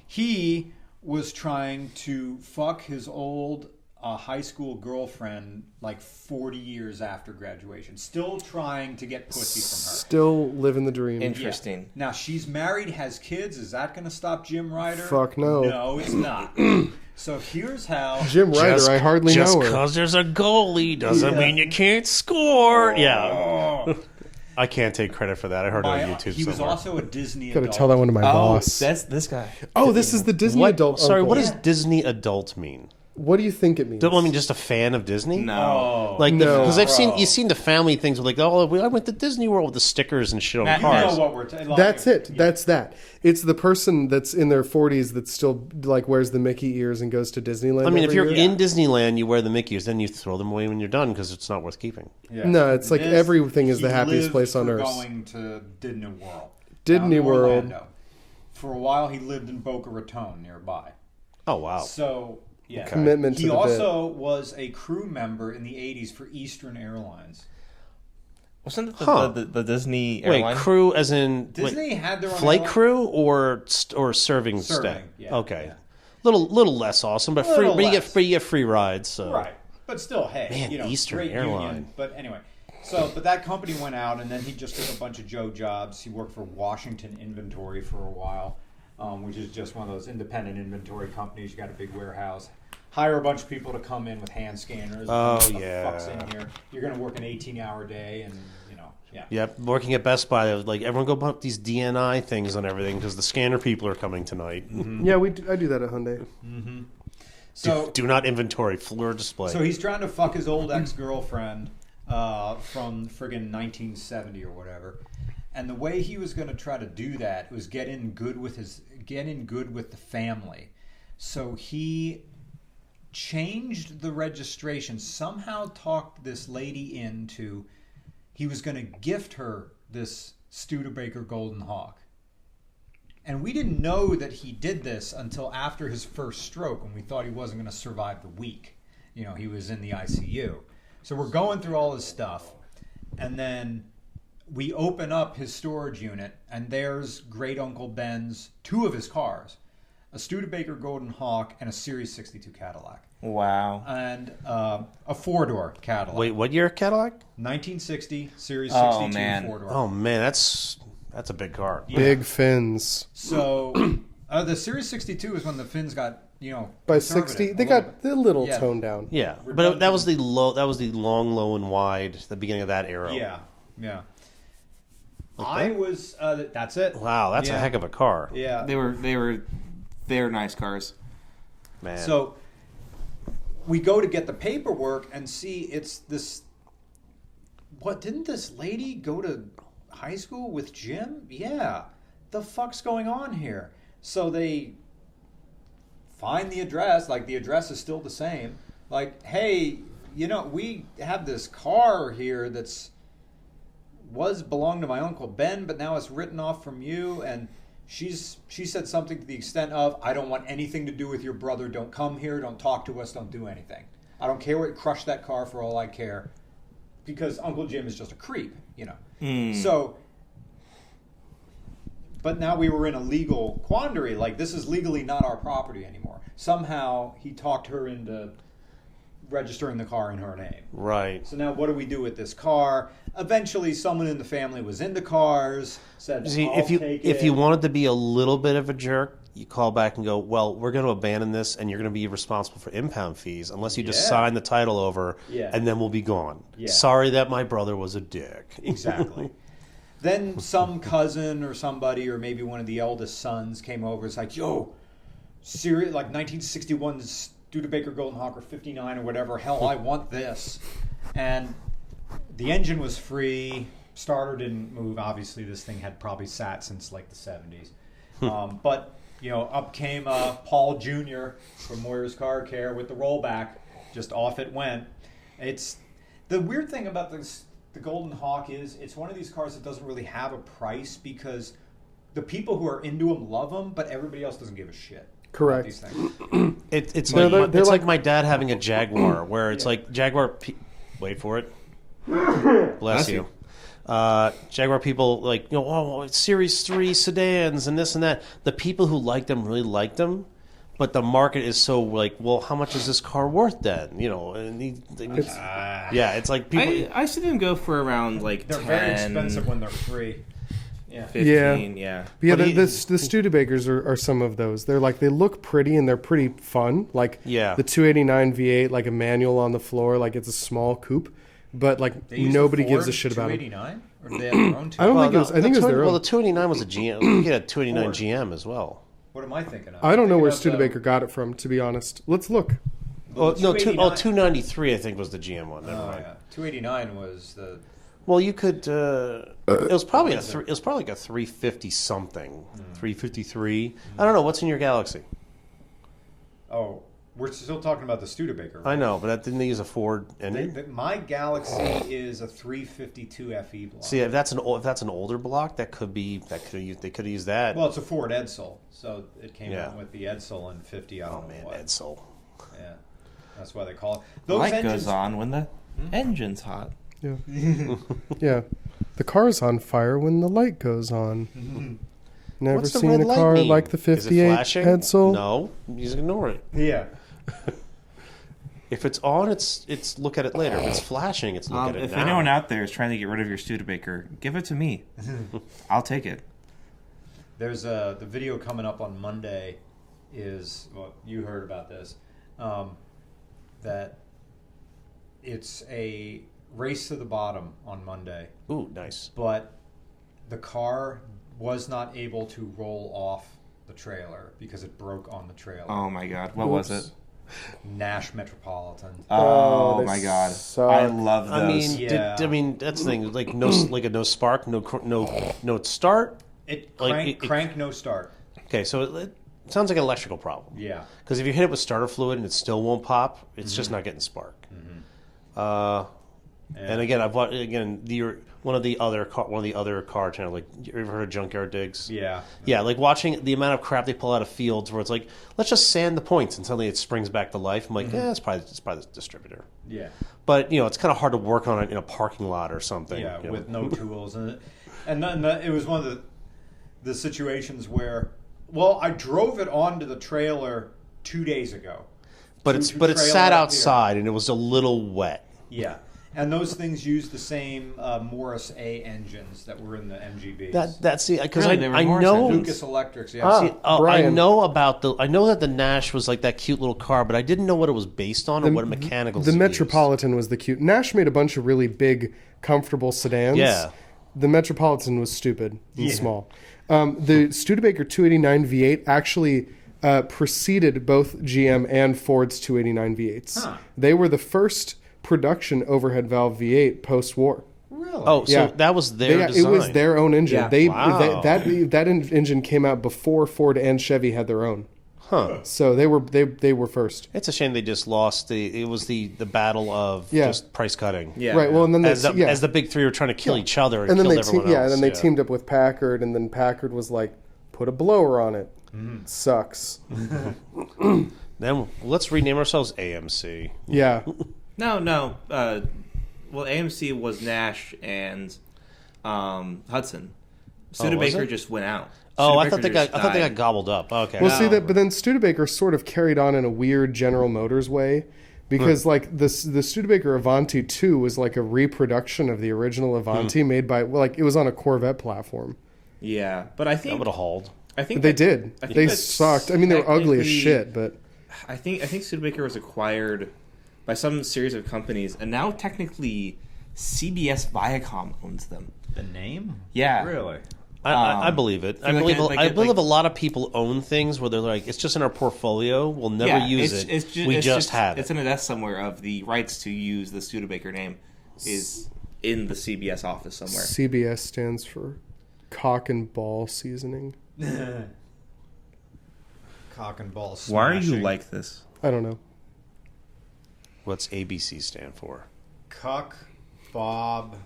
he was trying to fuck his old uh, high school girlfriend like forty years after graduation. Still trying to get pussy from her. Still living the dream. Interesting. Now, she's married, has kids. Is that going to stop Jim Ryder? Fuck no. No, it's not. So here's how... Jim Ryder, I hardly just know her. because there's a goalie doesn't Yeah. mean you can't score. Yeah, Oh, I can't take credit for that. I heard my- it on YouTube he was somewhere. also a Disney Gotta adult. tell that one to my Oh, boss. that's this guy. Oh, this is the Disney What- adult. Sorry, uncle. what does Disney adult mean? What do you think it means? Don't I mean just a fan of Disney? No. Oh, Like, No. because I've seen Bro. you've seen the family things with like, oh, we- I went to Disney World with the stickers and shit on Matt, the you you cars. know what we're talking about. That's it. That's that. It's the person that's in their forties that still like wears the Mickey ears and goes to Disneyland. I mean, if every you're year. in Disneyland, you wear the Mickeys, then you throw them away when you're done because it's not worth keeping. Yeah. No, it's like This- everything is he the happiest lived place on for earth. Going to Disney World. Disney down in World. Orlando. For a while, he lived in Boca Raton nearby. Oh wow! So yeah, Commitment to He the also was a crew member in the eighties for Eastern Airlines. Wasn't it the, Huh. the, the, the Disney Wait, airline? crew as in Disney wait, had their own flight airline- crew or st- or serving, Serving, stay? yeah, okay, yeah. little little less awesome, but free. Little But you get less. free, you get free rides. So. Right, but still, hey, Man, you know, Eastern great Airline. union. But anyway, so but that company went out, and then he just took a bunch of Joe jobs. He worked for Washington Inventory for a while, um, which is just one of those independent inventory companies. You got a big warehouse. Hire a bunch of people to come in with hand scanners. Oh, what the yeah. fuck's in here? You're going to work an eighteen-hour day, and you know, yeah. Yep, working at Best Buy, like everyone go put up these D N I things on everything because the scanner people are coming tonight. Yeah, we do, I do that at Hyundai. So, do, do not inventory, floor display. so he's trying to fuck his old ex-girlfriend uh, from friggin' nineteen seventy or whatever. And the way he was going to try to do that was get in good with his get in good with the family. So he changed the registration, somehow talked this lady into he was going to gift her this Studebaker Golden Hawk. And we didn't know that he did this until after his first stroke, when we thought he wasn't going to survive the week. You know, he was in the I C U. So we're going through all his stuff, and then we open up his storage unit, and there's Great Uncle Ben's two of his cars, a Studebaker Golden Hawk and a Series sixty-two Cadillac, Wow. and uh, a four-door Cadillac. Wait, what year Cadillac? nineteen sixty Series Oh, sixty-two man. four-door. Oh man, that's that's a big car. Big fins. So uh, the Series sixty-two is when the fins got, you know, By conservative sixty, a they little got bit. a little Yeah. toned down. Yeah, We're but done that was to- the low. That was the long, low, and wide. The beginning of that era. Yeah, yeah. I was. Uh, th- that's it. Wow, that's Yeah. a heck of a car, Yeah. They were they were they're nice cars. man. So we go to get the paperwork and see it's this. What, didn't this lady go to high school with Jim? Yeah. The fuck's going on here? So they find the address, like the address is still the same. Like, hey, you know, we have this car here that's was belonged to my Uncle Ben, but now it's written off from you, and she's she said something to the extent of, I don't want anything to do with your brother, don't come here, don't talk to us, don't do anything. I don't care what, crush that car for all I care. Because Uncle Jim is just a creep, you know. So, but now we were in a legal quandary. Like, this is legally not our property anymore. Somehow he talked her into registering the car in her name. right. So now what do we do with this car? Eventually someone in the family was into cars, said, See, I'll if you take if it. you wanted to be a little bit of a jerk, you call back and go, well, we're going to abandon this, and you're going to be responsible for impound fees unless you just Yeah. sign the title over, Yeah. and then we'll be gone. Yeah. Sorry that my brother was a dick. Exactly. Then some cousin or somebody, or maybe one of the eldest sons, came over. It's like, yo, serious, like nineteen sixty-one Studebaker Golden Hawk or fifty-nine or whatever. Hell, I want this. And the engine was free. Starter didn't move. Obviously, this thing had probably sat since like the seventies. um, but you know, up came uh, Paul Junior from Moyer's Car Care with the rollback. Just off it went. It's the weird thing about this. The Golden Hawk is it's one of these cars that doesn't really have a price because the people who are into them love them, but everybody else doesn't give a shit. about Correct. These things. It, it's They're- like, they're- my- they're it's like, like- my dad having a Jaguar, where it's Yeah. like Jaguar. Pe- wait for it. Bless, Bless you. you. Uh, Jaguar people like you know, oh, it's Series Three sedans and this and that. The people who like them really like them, but the market is so like, well, how much is this car worth then? You know, and he, they- yeah, it's like people. I I see them go for around like They're ten, very expensive when they're free. Yeah. fifteen, yeah. But yeah, But the, he- the, the Studebakers are, are some of those. They're like, they look pretty and they're pretty fun. Like Yeah. the two eighty-nine V eight, like a manual on the floor, like it's a small coupe. But like They used nobody the gives Ford a shit about two it. eighty-nine? Or do they have their own two? I don't well, think it was. no, I think the it was two- their well, own. the two eighty-nine was a G M. You get a two eighty-nine Ford. G M as well. What am I thinking of? I don't know I'm where thinking of Studebaker got it from, to be honest. Let's look. the- Oh the no, two, oh, 289 two ninety-three I think was the G M one. Never Oh, mind. yeah. two eighty-nine was the. Well, you could. Uh, it was probably a three. It was probably like a three fifty something, three fifty three. I don't know what's in your Galaxy. Oh, we're still talking about the Studebaker. Right? I know, but that didn't they use a Ford They, engine? the, my Galaxy is a three fifty-two F E block. See, if that's an ol- if that's an older block, that could be that could use, they could use that. Well, it's a Ford Edsel, so it came Yeah. out with the Edsel and fifty. I don't oh know man, what. Edsel. Yeah, that's why they call it. The Those light engines. goes on when the engine's hot. Yeah. Yeah. The car's on fire when the light goes on. Never What's the seen red a light car mean? like the Is it fifty-eight flashing? Edsel. No, you just ignore it. Yeah. If it's on, it's it's look at it later. If it's flashing, it's look Um, at it if now. anyone out there is trying to get rid of your Studebaker, give it to me. I'll take it. there's a the video coming up on Monday. Is well, you heard about this? Um, that it's a race to the bottom on Monday, Ooh, nice. but the car was not able to roll off the trailer because it broke on the trailer. Oh my god, what was Oops. it? Nash Metropolitan. Oh, they my god, suck. I love those. I mean, Yeah. did, I mean that's the thing. Like no, like a no spark, no, cr- no, no start. It Like, crank, it- it- crank no start. Okay, so it, it sounds like an electrical problem. Yeah. Because if you hit it with starter fluid and it still won't pop, it's just not getting spark. Uh, And again, I've watched again the one of the other car, one of the other car channels. Like, you ever heard of Junkyard Digs? Yeah. Yeah, like watching the amount of crap they pull out of fields where it's like, let's just sand the points and suddenly it springs back to life. I'm like, yeah, it's probably it's probably the distributor. Yeah. But you know, it's kind of hard to work on it in a parking lot or something. Yeah, you know. with no tools, and it, and then the, it was one of the the situations where, well, I drove it onto the trailer two days ago. But Two- it's two but it trailer sat up here. outside and it was a little wet. Yeah, and those things use the same uh, Morris A engines that were in the M G Bs. That that's the because Really? They were I, I Morris know engines? Lucas Electrics. Yeah. Ah. See, uh, I Brian. know about the I know that the Nash was like that cute little car, but I didn't know what it was based on or what a mechanical. The Metropolitan was the cute. Nash made a bunch of really big, comfortable sedans. Yeah. The Metropolitan was stupid and Yeah. small. Um, the Studebaker two eighty-nine V eight actually uh, preceded both G M and Ford's two eighty-nine V eights. Huh. They were the first production overhead valve V eight post-war. Really? Oh, so Yeah. that was their They, it design. was their own engine. Yeah. They, Wow. they that that en- engine came out before Ford and Chevy had their own. Huh. So they were they they were first. It's a shame they just lost the. It was the the battle of Yeah. just price cutting. Yeah. Right. Well, and then they As the, yeah. as the big three were trying to kill Yeah. each other and, and then kill they everyone te- yeah, else. and then they yeah. teamed up with Packard, and then Packard was like, "Put a blower on it." Sucks. Then well, let's rename ourselves A M C. Yeah, No, no. Uh, well, A M C was Nash and um, Hudson. Studebaker it? just went out. Oh, I Studebaker thought they got. just I thought they got died. gobbled up. Okay. we'll see that. But then Studebaker sort of carried on in a weird General Motors way, because like the the Studebaker Avanti two was like a reproduction of the original Avanti made by well, like it was on a Corvette platform. Yeah, but I that think would have hauled. I think But they that- did. I think They that's sucked. I mean, they were ugly as technically- shit. But I think I think Studebaker was acquired by some series of companies, and now technically C B S Viacom owns them. The name? Yeah. Really? I, I, I Um, believe it. I like believe. a- a- like I a- believe like- a lot of people own things where they're like, it's just in our portfolio. We'll never Yeah, use it's, it. It's ju- we it's just, have It's it. in a desk somewhere of the rights to use the Studebaker name is in the C B S office somewhere. C B S stands for cock and ball seasoning. Cock and ball Why are you smashing. like this? I don't know. What's A B C stand for? Cuck, Bob,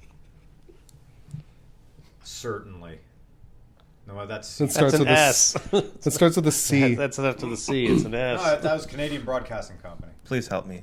certainly. No, that's... It That's starts an with a S. s- It starts with a C. That's after the C. It's an S. No, that that was Canadian Broadcasting Company. Please help me.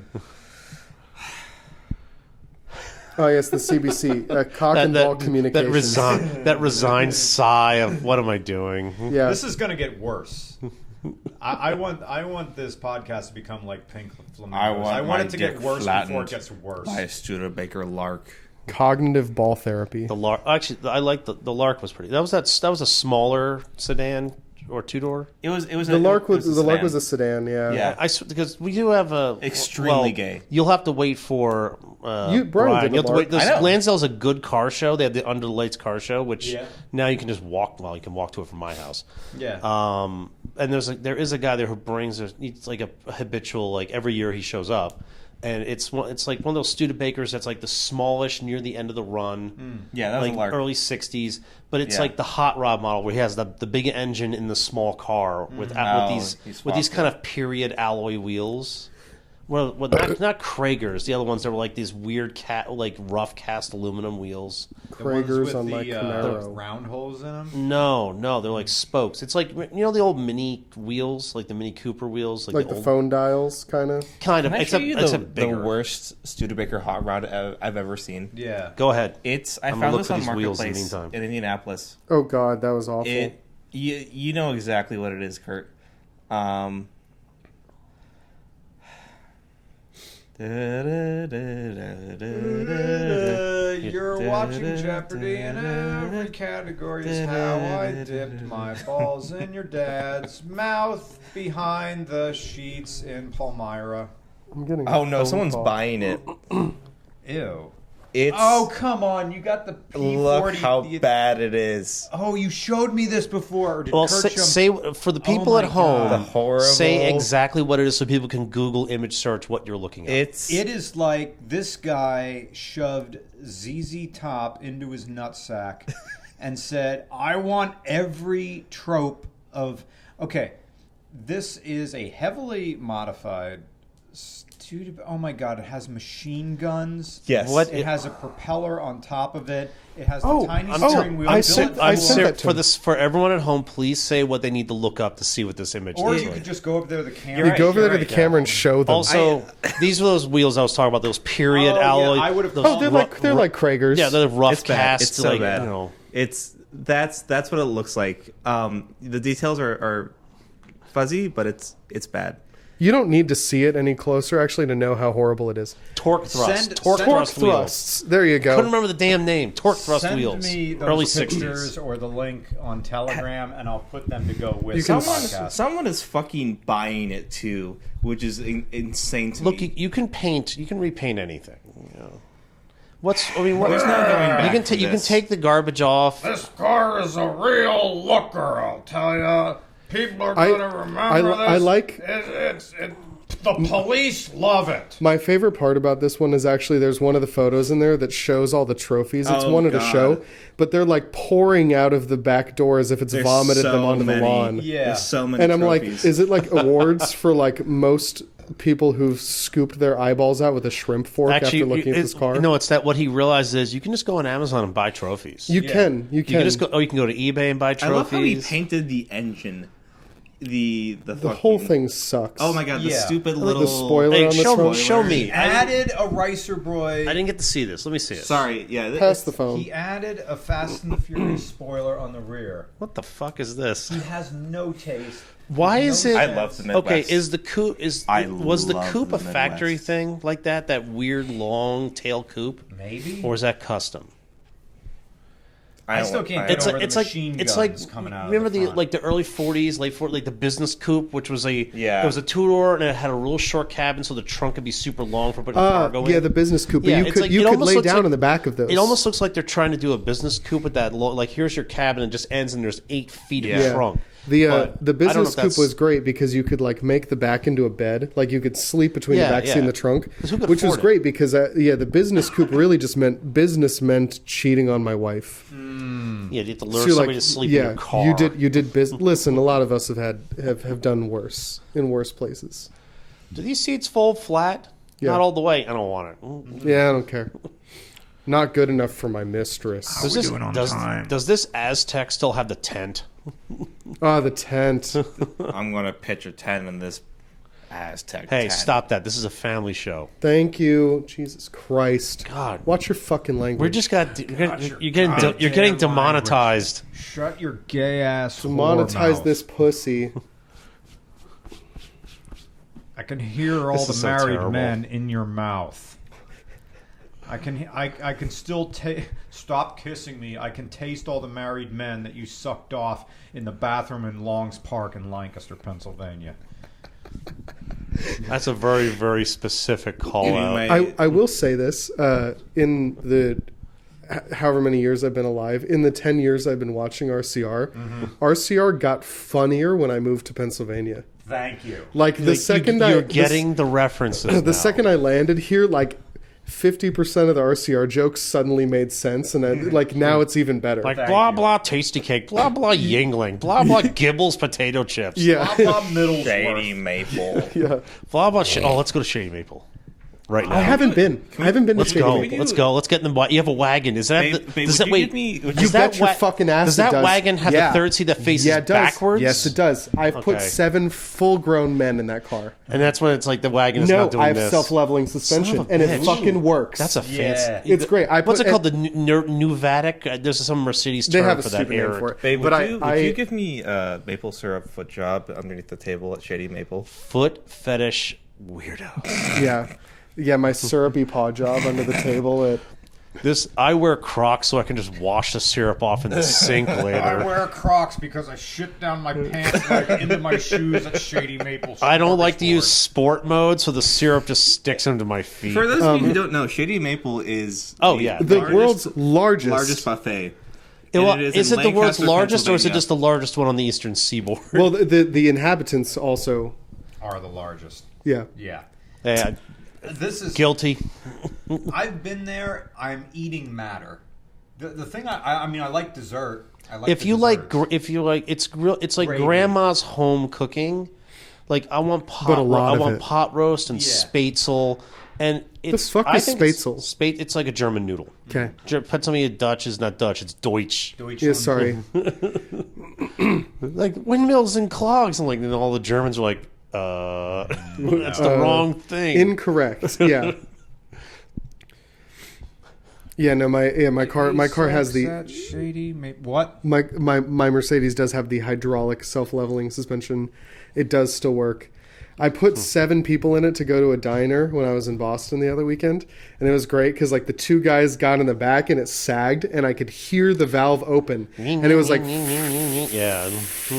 Oh yes, the C B C, uh, cock that, and that, ball that, communications. resign, that resigned sigh of what am I doing? Yeah, This is going to get worse. I, I want I want this podcast to become like Pink Flamingos. I want it my to get dick worse before it flattened gets worse. by a Studebaker Lark. cognitive ball therapy. The Lark. Actually, I like the the Lark was pretty. That was that. That was a smaller sedan or two door. It was. It was. The a, Lark it was a the Lark sedan. was a sedan. Yeah. Yeah. I s- because we do have a Extremely well, gay. You'll have to wait for uh, You- Brian did You have the to wait. Lark. This, I know. Lansdale's a good car show. They have the Under the Lights car show, which Yeah. now you can just walk. Well, you can walk to it from my house. yeah. Um, and there's a, there is a guy there who brings. It's like a habitual. Like every year he shows up, and it's one. It's like one of those Studebakers that's like the smallish near the end of the run. Yeah, that was like a Lark. early sixties, but it's Yeah. like the hot rod model where he has the the big engine in the small car with Oh, with these he with these swapped kind it. of period alloy wheels. Well, well not, not Kragers. The other ones that were like these weird cat like rough cast aluminum wheels. The ones Kragers with on the, my uh, Camaro. round holes in them. No, no, they're like spokes. It's like you know the old Mini wheels, like the Mini Cooper wheels, like, like the, the old, phone dials, kind of. kind of. Can I It's show a, you it's the, a the bigger. worst Studebaker hot rod I've, I've ever seen? Yeah. Go ahead. It's. I I'm gonna found look this for on these wheels in the Marketplace meantime. in Indianapolis. Oh God, that was awful. It. You you know exactly what it is, Kurt. Um. You're watching Jeopardy, and every category is how I dipped my balls in your dad's mouth behind the sheets in Palmyra. I'm getting. Oh a no, phone someone's call. buying it. Ew. It's Oh, come on. You got the P forty. look how the- bad it is. Oh, you showed me this before. Or did Well, say, Kirchhoff- say for the people Oh at my home, God. The horrible. say exactly what it is so people can Google image search what you're looking at. It's It is like this guy shoved Z Z Top into his nutsack and said, I want every trope of. Okay, this is a heavily modified. Studio, oh my god, it has machine guns. Yes. What It has a propeller on top of it. It has Oh, the tiny I'm steering t- wheel. I built sent- for I one- sent Sir, that to for him. this for everyone at home, please say what they need to look up to see what this image Or is. you could just go over there to the camera. You're You right, go over there you're to the right, camera and show them. Also, these were those wheels I was talking about. Those period Oh, yeah, alloy. I would've those called- oh, they're ru- like they're ru- like Kragers. yeah, they're rough it's bad. cast. It's so like, bad. You know, It's that's that's what it looks like. Um, the details are, are fuzzy, but it's it's bad. You don't need to see it any closer actually to know how horrible it is. torque thrust, Send- torque send- thrust Torque wheels. thrusts. There you go. Couldn't remember the damn name. Torque thrust Send wheels. me those Early pictures sixties. or the link on Telegram, and I'll put them to go with You the can- Someone podcast. someone is fucking buying it too, which is in, insane to Look, me. you, you can paint. You can repaint anything. You know. What's I mean? What, There's no going back you can to ta- you can this. take the garbage off. This car is a real looker, I'll tell you. People are I- going to remember I li- this. I like- It, it's, it, the police love it. My favorite part about this one is actually there's one of the photos in there that shows all the trophies it's Oh, wanted to God. show, but they're like pouring out of the back door as if it's There's vomited so them onto many. the lawn. Yeah. There's so many And I'm trophies. like, is it like awards for like most people who've scooped their eyeballs out with a shrimp fork Actually, after looking you- at this it- car? No, it's that what he realizes is you can just go on Amazon and buy trophies. you Yeah. can, you You can. can just go. Oh, you can go to eBay and buy I trophies. love how he painted the engine. The the, the fucking, whole thing sucks. Oh my god, the Yeah. stupid I like little the spoiler Hey, on this show, one. show me. I, Added a Ricer Boy. I didn't get to see this. Let me see it. Sorry, yeah. th- Pass it's- the phone. He added a Fast and the Furious spoiler on the rear. What the fuck is this? He has no taste. Why No is it? I love the Midwest. Okay, is the coupe is I was the love coupe the a factory Midwest. thing like that? That weird long tail coupe, Maybe. or is that custom? I don't still want- can't I get It's over like the it's like machine it's like guns coming out. remember of the, the front. like the early forties, late forties, like the business coupe, which was a Yeah. it was a two door and it had a real short cabin, so the trunk could be super long for putting Uh, cargo in. yeah, the business coupe. But Yeah, you it's could like- you it could almost lay looks down like- in the back of those. It almost looks like they're trying to do a business coupe with that lo- like here's your cabin and it just ends and there's eight feet of Yeah. trunk. The uh, But the I don't know business if coupe that's- was great because you could like make the back into a bed, like you could sleep between Yeah, the back seat yeah. and the trunk, 'Cause who could which was afford it? great because uh, yeah, the business coupe really just meant business meant cheating on my wife. Yeah, you have to lure So you're somebody like, to sleep yeah, in your car. you did you did business. Listen, a lot of us have had have, have done worse in worse places. Do these seats fold flat? Yeah. Not all the way. I don't want it. Mm. Yeah, I don't care. Not good enough for my mistress. Does this, does, does this Aztec still have the tent? Ah, the tent. I'm gonna pitch a ten in this Aztec. Hey, ten. stop that. This is a family show. Thank you, Jesus Christ. God. Watch your fucking language. We're just got you're getting, your you're getting, de- goddamn you're getting language. demonetized. Shut your gay ass. to monetize whore this pussy. mouth. I can hear all This the is so married terrible. men in your mouth. I can I, I can still ta- stop kissing me. I can taste all the married men that you sucked off in the bathroom in Longs Park in Lancaster, Pennsylvania. That's a very, very specific call You out. may- I, I will say this uh, in the h- however many years I've been alive, in the ten years I've been watching R C R, R C R got funnier when I moved to Pennsylvania. Thank you. Like the Like, second you, I you're the s- getting the references. the now. second I landed here, like fifty percent of the R C R jokes suddenly made sense, and I, like now it's even better. like Thank blah you. blah tasty cake, blah blah Yingling, blah blah Gibbles potato chips, yeah, Blah, blah, Middlesworth. Shady Maple. yeah. blah blah. Sh- oh, let's go to Shady Maple right now. I haven't been. I haven't been Let's to Shady go. Maple. Let's go. Let's get in the. wa- You have a wagon. Is that? Babe- the, babe, does would that you wait? give me- would does You that bet your wa- fucking ass Does it that does. wagon have Yeah. the third seat that faces Yeah, it does. backwards? Yes, it does. I've put Okay. seven full-grown men in that car. And that's when it's like the wagon is No, not doing I have this. self-leveling Son suspension, of a and it bitch. fucking works. That's a fancy. Yeah. It's great. I What's put- it called? The Nu- Nu- Nuvatic? Uh, There's some Mercedes They term have a for that stupid name air. for it. Babe, but would, I, you, would I, you give me a maple syrup foot job underneath the table at Shady Maple? Foot fetish weirdo. yeah. Yeah, my syrupy paw job under the table at This I wear Crocs so I can just wash the syrup off in the sink I later. wear Crocs because I shit down my pants like into my shoes at Shady Maple. I don't like to Store. use sport mode, so the syrup just sticks into my feet. For those of you who don't know, Shady Maple is Oh, yeah. the largest, world's largest. largest buffet. Yeah, well, And it is in it the world's Lancaster, largest, or is it Pennsylvania. just the largest one on the eastern seaboard? Well, the, the the inhabitants also. Are the largest. Yeah. Yeah. Yeah, This is guilty. I've been there. I'm eating matter. The the thing I I, I mean I like dessert. I like If the you like, desserts. gr- if you like, it's grill. It's like Gravy. grandma's home cooking. Like I want pot. But a lot ro- I of want it. pot roast and Yeah. spätzle, and it's fuck I is think it's- spätzle? Spä- It's like a German noodle. Okay. Ger- Pennsylvania Dutch is not Dutch. It's Deutsch. Deutschland. Yeah. Sorry. Like windmills and clogs, and like and all the Germans are like, uh, that's the Uh, wrong thing. Incorrect. Yeah. Yeah. No. My yeah. My car. My car has the. That Shady Ma- what? My my my Mercedes does have the hydraulic self-leveling suspension. It does still work. I put seven people in it to go to a diner when I was in Boston the other weekend, and it was great because like the two guys got in the back and it sagged, and I could hear the valve open, and it was like yeah,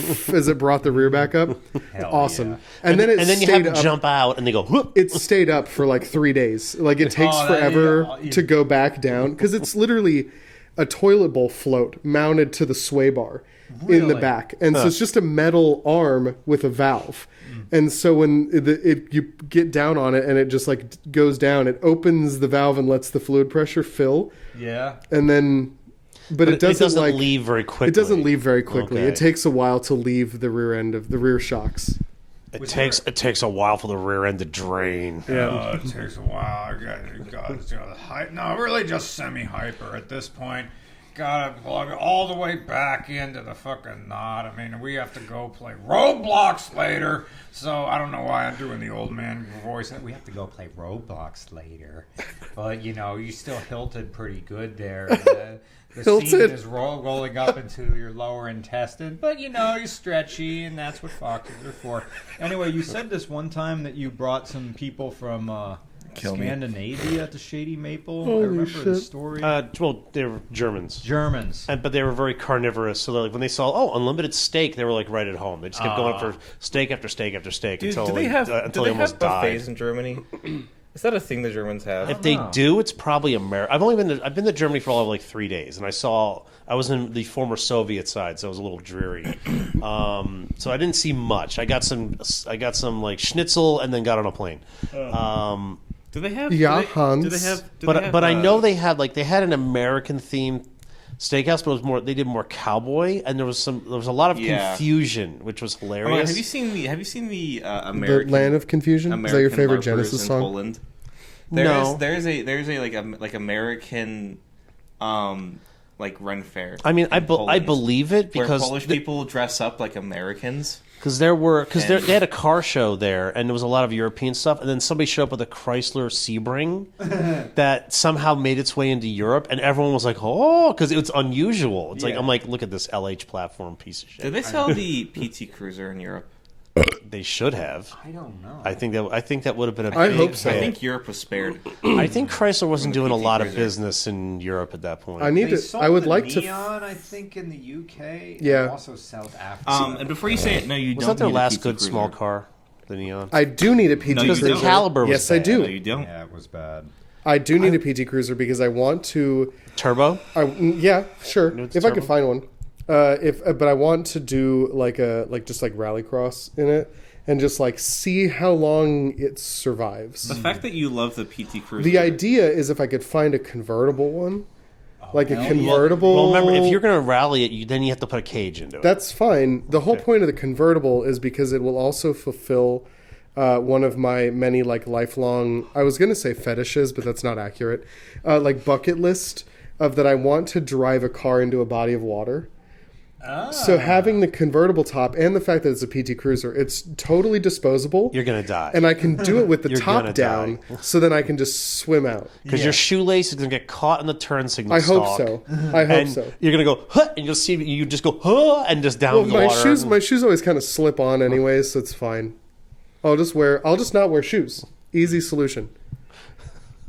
as it brought the rear back up. Hell Awesome. yeah. And, then it and then you stayed have them up. jump out, and they go. Whoop. It stayed up for like three days. Like it takes Oh, that- forever yeah, you- to go back down because it's literally a toilet bowl float mounted to the sway bar in the Really? back, and so it's just a metal arm with a valve. And so when the, it you get down on it and it just like goes down, it opens the valve and lets the fluid pressure fill, Yeah. and then, but, But it doesn't, like leave very quickly. it doesn't leave very quickly. Okay. It takes a while to leave the rear end of the rear shocks. It Was takes there- it takes a while for the rear end to drain. Oh, it takes a while. I got, got, it's got hype. No, really just semi-hyper at this point. Gotta plug it all the way back into the fucking knot. I mean, we have to go play Roblox later. So I don't know why I'm doing the old man voice. We have to go play Roblox later. But, you know, you still hilted pretty good there. The, the Hilted. semen is roll, rolling up into your lower intestine. But, you know, you're stretchy, and that's what foxes are for. Anyway, you said this one time that you brought some people from uh, Kill me. Scandinavia to Shady Maple. Holy I remember the shit. story. Uh, well, they were Germans. Germans. And, but they were very carnivorous, so like when they saw oh unlimited steak, they were like right at home. They just kept going for steak after steak after steak Dude, until do they like, have, uh, do until they they almost have died. buffets in Germany? Is that a thing the Germans have? If they know. do, it's probably America. I've only been to, I've been to Germany for all of like three days, and I saw I was in the former Soviet side, so it was a little dreary. Um, so I didn't see much. I got some I got some like schnitzel, and then got on a plane. Um, Do they have? Yeah, do they, Hans. Do they have? Do but they have, but I uh, know they had like they had an American themed steakhouse, but it was more they did more cowboy, and there was some there was a lot of Yeah. confusion, which was Hold on, hilarious. have you seen the? Have you seen the uh, The American? Land of Confusion. American Is that your favorite LARPers Genesis in song? Poland? There No. is- there's a there's a like a like American, um, like run fair. I mean, I, in be, I Poland, believe it where because Polish people dress up like Americans. Because there were because And- they had a car show there, and there was a lot of European stuff, and then somebody showed up with a Chrysler Sebring that somehow made its way into Europe, and everyone was like, "Oh," because it's unusual. It's like Yeah. I'm like, look at this L H platform piece of Did shit. they sell the P T Cruiser in Europe? They should have. I don't know. I think that I think that would have been a. I big hope so. I hit. think Europe was spared. I think Chrysler wasn't From the doing a P T lot of Cruiser. business in Europe at that point. I need They to. sold I would the like to. Neon, I think, in the U K. Yeah. And also South Africa. Um, and before you say it, no, you was don't. that their need a last P T good Cruiser. small car, the Neon? I do need a P T No, you Because the don't. Cruiser. Caliber was Yes, I bad. do. No, you don't. yeah, it was bad. I do need a P T Cruiser because I want to. Turbo. I, mm, yeah, sure. know it's If I could turbo? find one, uh, if uh, but I want to do like a like just like rallycross in it and just like see how long it survives. The fact that you love the P T Cruiser. The idea is if I could find a convertible one, like a hell yeah. convertible. Well, remember, if you're going to rally it, you then you have to put a cage into it. That's fine. The whole point of the convertible is because it will also fulfill uh, one of my many like lifelong. I was going to say fetishes, but that's not accurate. Uh, like bucket list of that I want to drive a car into a body of water. Ah. So having the convertible top and the fact that it's a P T Cruiser, it's totally disposable, You're going to die. and I can do it with the You're top gonna down, die. so then I can just swim out. Because your shoelace is going to get caught in the turn signal I hope stalk. so. I hope and so. you're gonna go, huh, and you'll see you just go, huh, and just down Well, the my water. shoes, my shoes always kind of slip on anyways, so it's fine. I'll just wear. I'll just not wear shoes. Easy solution.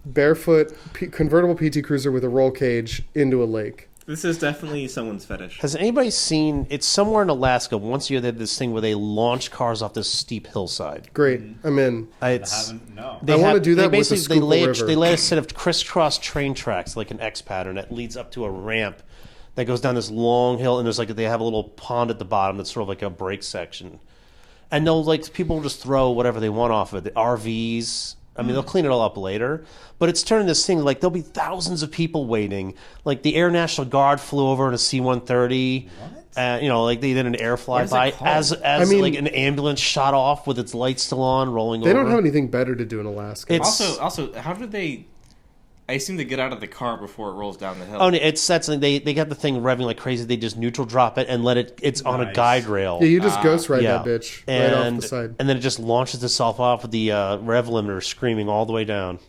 barefoot P- convertible P T Cruiser with a roll cage into a lake. This is definitely someone's fetish. Has anybody seen? It's somewhere in Alaska. Once a year, they have this thing where they launch cars off this steep hillside. Great, I'm in. Uh, I It's haven't. No. they I wanna have- do that they with the basically they Schuylkill lay, a, River. they lay a set of crisscross train tracks like an X pattern that leads up to a ramp that goes down this long hill, and there's like they have a little pond at the bottom that's sort of like a break section, and they'll like people will just throw whatever they want off of it. The R Vs. I mean, they'll clean it all up later, but it's turning this thing like there'll be thousands of people waiting. Like the Air National Guard flew over in a C one thirty. Uh, you know, like they did an air What is it flyby called? as as I mean- like an ambulance shot off with its lights still on, rolling They over. don't have anything better to do in Alaska. It's- Also, also, how did they? I assume they get out of the car before it rolls down the hill. Oh, no, it's that's they they got the thing revving like crazy. They just neutral drop it and let it. It's on a Nice. guide rail. yeah, you just ghost ride Yeah. that bitch and, right off the side. and then it just launches itself off with the uh, rev limiter screaming all the way down.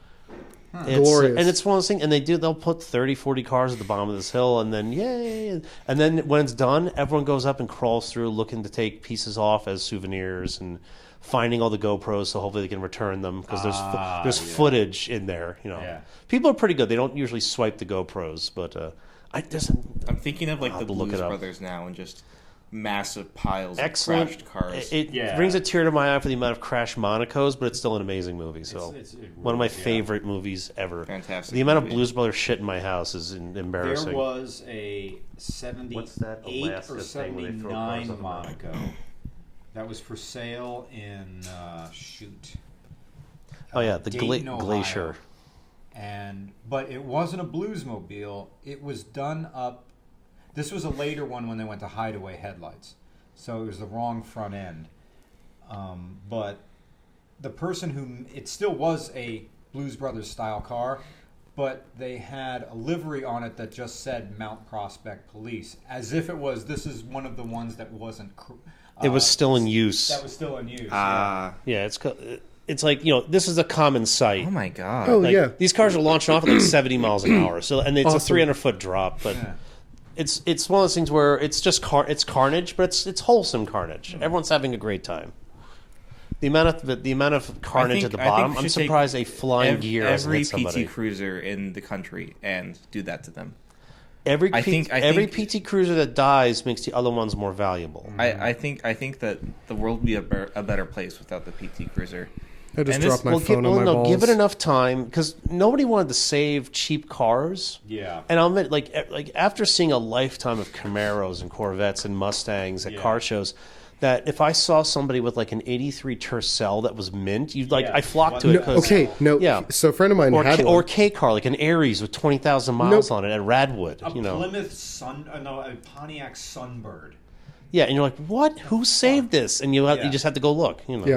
It's, Glorious. And it's one of those things, and they do, they'll put thirty, forty cars at the bottom of this hill, and then yay. And then when it's done, everyone goes up and crawls through looking to take pieces off as souvenirs and finding all the GoPros so hopefully they can return them because there's, fo- Ah, there's yeah. footage in there. You know, Yeah. People are pretty good. They don't usually swipe the GoPros, but uh, I there's a, I'm thinking of like I'll the have to look Blues it up. Brothers now and just massive piles excellent of crashed cars. It, it Yeah. brings a tear to my eye for the amount of crashed Monacos, but it's still an amazing movie. So It's- it's- it one of my rules, yeah. favorite movies ever. Fantastic The amount of movie. Blues Brothers shit in my house is in- embarrassing. There was a What's that seventy-eight Alaska or thing where they throw cars seventy-nine up the mountain? Monaco that was for sale in uh, shoot. Oh yeah, the gla- Dayton, Ohio. glacier. And but it wasn't a Bluesmobile. It was done up. This was a later one when they went to Hideaway headlights, so it was the wrong front end. Um, but the person who it still was a Blues Brothers style car, but they had a livery on it that just said Mount Prospect Police, as if it was. This is one of the ones that wasn't. cr- It was uh, still in use. That was still in use. yeah. Ah. Yeah, it's co- it's like, you know, this is a common sight. Oh my god. Oh, Like, yeah. these cars are launching off at like seventy miles an hour. So and it's a Awesome. three hundred foot drop, but Yeah. it's it's one of those things where it's just car it's carnage, but it's it's wholesome carnage. Everyone's having a great time. The amount of the, the amount of carnage think- at the I think bottom, we I'm should take surprised a flying Ev- gear hasn't every hit P somebody. T Cruiser in the country and do that to them. Every I P- think- I every think- P T Cruiser that dies makes the other ones more valuable. I, I think I think that the world would be a, ber- a better place without the P T Cruiser. I just and this- dropped my well, phone give, on well, my no, balls. give it enough time because nobody wanted to save cheap cars. Yeah. And I'll admit, like, e- like after seeing a lifetime of Camaros and Corvettes and Mustangs at Yeah. car shows, that if I saw somebody with like an eighty-three Tercel that was mint, you'd like Yeah. I flock to No, it. 'cause- Okay, no. Yeah. So a friend of mine Or had K, one. or K car like an Aries with twenty thousand miles Nope. on it at Radwood. A You know, Plymouth Sun, uh, no, a Pontiac Sunbird. yeah, and you're like, what? Who saved this? And you have, Yeah. you just have to go look. You know, Yeah.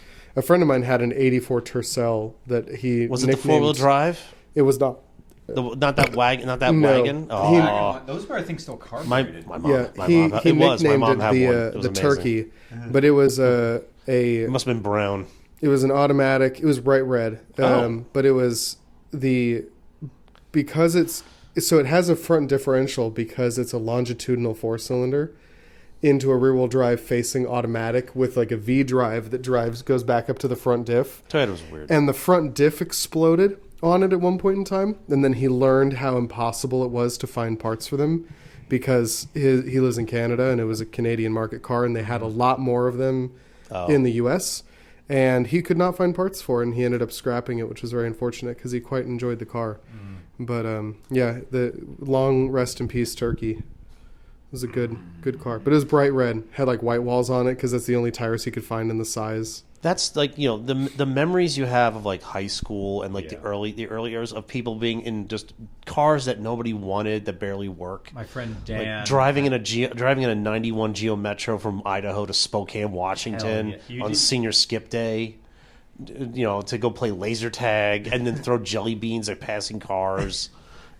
A friend of mine had an eighty-four Tercel that he was it the nicknamed- four wheel drive? It was not. The, not that wagon, not that No. wagon. He- Oh, Those were, I think, still my carbureted. my mom, Yeah, my he, mom. he it was. My nicknamed mom it had the one. uh, It was the amazing. turkey, but it was a a It must have been brown. it was an automatic. It was bright red, Oh. um, but it was the because it's so it has a front differential because it's a longitudinal four cylinder into a rear wheel drive facing automatic with like a V drive that drives goes back up to the front diff. Toyota was weird. And the front diff exploded on it at one point in time, and then he learned how impossible it was to find parts for them because his, he lives in Canada and it was a Canadian market car and they had a lot more of them Oh. in the U S and he could not find parts for it and he ended up scrapping it, which was very unfortunate because he quite enjoyed the car. But um, yeah, the long rest in peace turkey. It was a good good car, but it was bright red. Had like white walls on it because that's the only tires he could find in the size. That's like, you know, the the memories you have of like high school and like the Yeah. early the early years of people being in just cars that nobody wanted that barely work. My friend Like Dan. driving in a Geo, driving in a ninety-one Geo Metro from Idaho to Spokane, Washington Hell yeah. You on did- senior skip day, d- you know, to go play laser tag and then throw jelly beans at passing cars.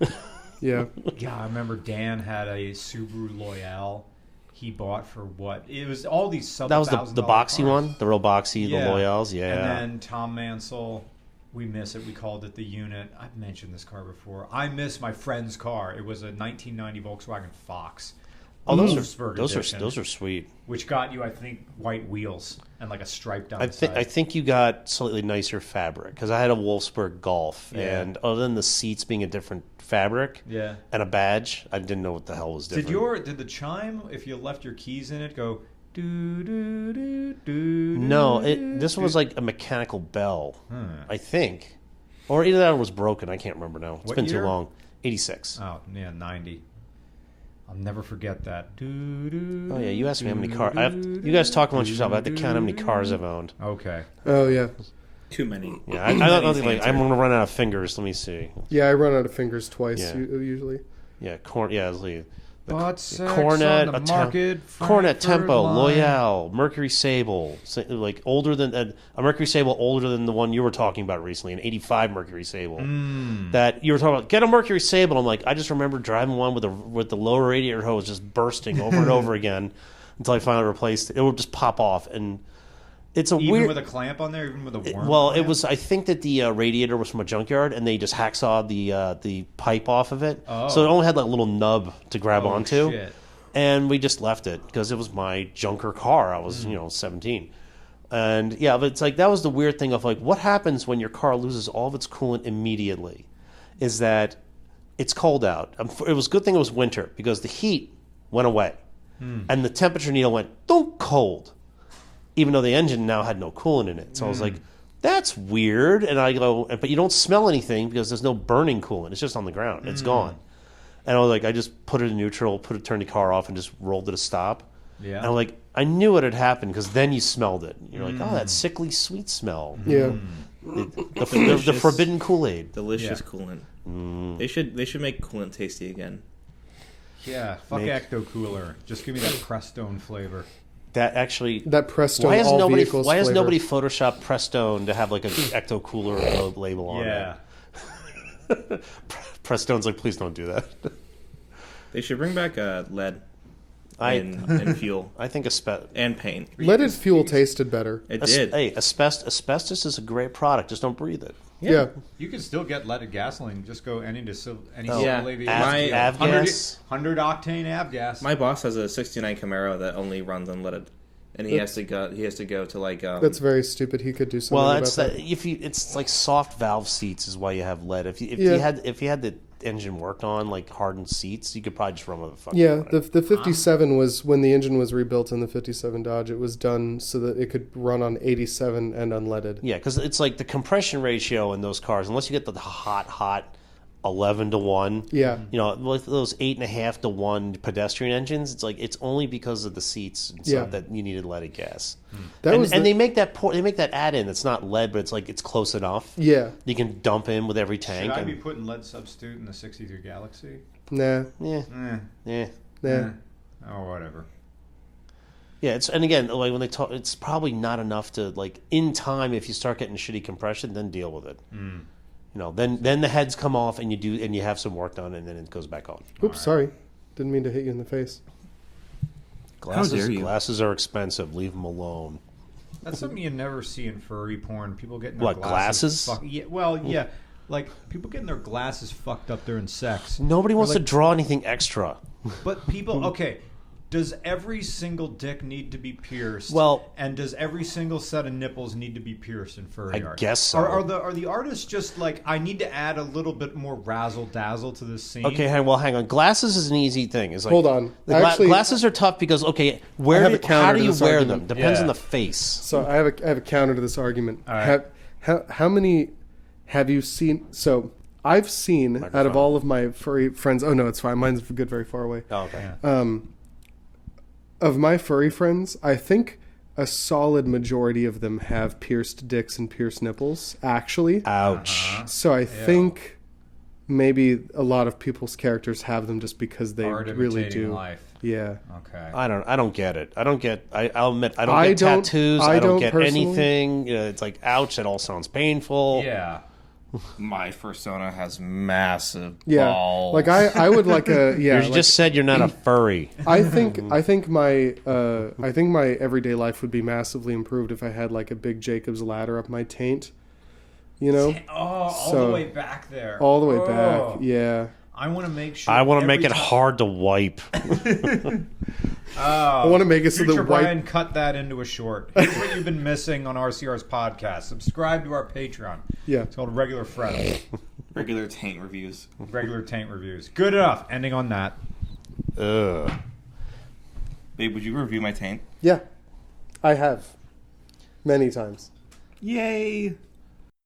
Yeah. Yeah, I remember Dan had a Subaru Loyale. He bought for what? It was all these sub. That was the one thousand the dollar boxy cars. one, the real boxy, the Loyals, yeah. And then Tom Mansell, we miss it. We called it the Unit. I've mentioned this car before. I miss my friend's car. It was a nineteen ninety Volkswagen Fox. Oh, those Wolfsburg are those edition, are those are sweet. which got you, I think, white wheels and like a stripe down I the think side. I think you got slightly nicer fabric because I had a Wolfsburg Golf, Yeah. and other than the seats being a different fabric Yeah. and a badge, I didn't know what the hell was different. Did your did the chime, if you left your keys in it, go do do do do? No, do, it. This do? was like a mechanical bell, Hmm. I think, or either that or was broken. I can't remember now. It's What been year? too long. eighty-six. Oh yeah, ninety. I'll never forget that. Do, do, Oh yeah, you asked me how many do, cars. I have, do, you guys talk amongst do, yourself. I have to count how many do. cars I've owned. Okay. Oh yeah, Too many. Yeah, I, I Too don't many think like to I'm answer. gonna run out of fingers. Let me see. yeah. I run out of fingers twice Yeah. u- usually. Yeah, corn. Yeah, it's like the Bought sex Cornet, on the a tem- market, Cornet Frankfurt Tempo, line. Loyal, Mercury Sable, sa- like older than uh, a Mercury Sable older than the one you were talking about recently, an eighty-five Mercury Sable. Mm. That you were talking about. Get a Mercury Sable. I'm like, I just remember driving one with the with the lower radiator hose just bursting over and over again until I finally replaced it. It would just pop off, and it's a Even weird. with a clamp on there, even with a It- worm. well, it clamp? was. I think that the uh, radiator was from a junkyard, and they just hacksawed the uh, the pipe off of it, Oh. so it only had like a little nub to grab Oh, onto. shit. And we just left it because it was my junker car. I was, you know, seventeen, and yeah, but it's like that was the weird thing of like what happens when your car loses all of its coolant immediately, is that it's cold out. Um, It was a good thing it was winter because the heat went away, and the temperature needle went don't cold, even though the engine now had no coolant in it. So I was like, that's weird. And I go, but you don't smell anything because there's no burning coolant. It's just on the ground. It's gone. And I was like, I just put it in neutral, put it, turned the car off, and just rolled it to stop. Yeah. And I'm like, I knew it had happened because then you smelled it. You're like, oh, that sickly sweet smell. Yeah, The, the, the, the forbidden Kool-Aid. Delicious Yeah. coolant. Mm. They should they should make coolant tasty again. Yeah, fuck Make- Ecto Cooler. Just give me that Prestone flavor. That actually. that Prestone Why has all nobody? vehicles Why has flavor. nobody photoshopped Prestone to have like an Ecto Cooler lo- label on Yeah. it? Prestone's like, please don't do that. They should bring back uh, lead I and, and fuel I think aspe- and paint. Leaded fuel tasted better. It as- did. Hey, asbestos, asbestos is a great product. Just don't breathe it. Yeah, You can still get leaded gasoline. Just go any to sil- any Oh. civil Yeah. aviation. Av- My- avgas. one hundred octane avgas. My boss has a sixty-nine Camaro that only runs unleaded, and he has to go. He has to go to like. Um, that's very stupid. He could do something Well, about that's that. that. If you, it's like soft valve seats is why you have lead. If you, if Yeah. you had, if you had the engine worked on like hardened seats, you could probably just run with a fucking. Yeah, on it. the the fifty-seven was when the engine was rebuilt in the fifty-seven Dodge. It was done so that it could run on eighty-seven and unleaded. Yeah, because it's like the compression ratio in those cars, unless you get the hot, hot eleven to one. Yeah, You know, with those eight and a half to one pedestrian engines, it's like it's only because of the seats and Yeah. stuff that you needed leaded gas. that and was and the- they make that por- they make that add in. It's not lead, but it's like it's close enough. yeah. You can dump in with every Should tank. I and, be putting lead substitute in the sixty-three Galaxy? Nah, yeah, Eh, yeah. nah. eh. Oh, whatever. Yeah, it's and again, like when they talk, it's probably not enough to like in time. If you start getting shitty compression, then deal with it. Mm. You know, then then the heads come off and you do and you have some work done and then it goes back on. Oops, sorry. Didn't mean to hit you in the face. Glasses, dare you. glasses are expensive. Leave them alone. That's something you never see in furry porn. People getting their What, glasses. glasses? Fuck, yeah, well, yeah, like people getting their glasses fucked up during sex. Nobody wants Like- to draw anything extra. But people, okay. Does every single dick need to be pierced? Well- and does every single set of nipples need to be pierced in furry I art? guess so. Are, are the are the artists just like, I need to add a little bit more razzle dazzle to this scene? Okay, hang- well, hang on. Glasses is an easy thing. It's like, Hold on. The gla- Actually- glasses are tough because okay, where I have do, a counter how do to you this wear argument. them? Depends Yeah. on the face. So I have a I have a counter to this argument. All right. Have, how how many have you seen? So I've seen out of Microphone. all of my furry friends. Oh no, it's fine. Mine's good, very far away. Oh, okay. Yeah. Um, of my furry friends, I think a solid majority of them have pierced dicks and pierced nipples. Actually, Ouch. so I think maybe a lot of people's characters have them just because they Art really imitating do. life. Yeah. Okay. I don't. I don't get it. I don't get. I, I'll admit. I don't I get don't- tattoos. I I, don't, don't get personally. anything. You know, it's like, ouch. That all sounds painful. yeah. My fursona has massive Yeah. balls. Like I, I would like a yeah. You like- just said you're not a furry. I think I think my uh, I think my everyday life would be massively improved if I had like a big Jacob's ladder up my taint. You know, Oh, all So- the way back there. all the way Oh. back. Yeah. I want to make sure. I want to every make it time- hard to wipe. Oh, I want to make it so Future that white. Brian cut that into a short. Here's what you've been missing on R C R's podcast. Subscribe to our Patreon. Yeah. It's called Regular Friends. Regular taint reviews. Regular taint reviews. Good enough. Ending on that. Ugh. Babe, would you review my taint? Yeah, I have many times. Yay!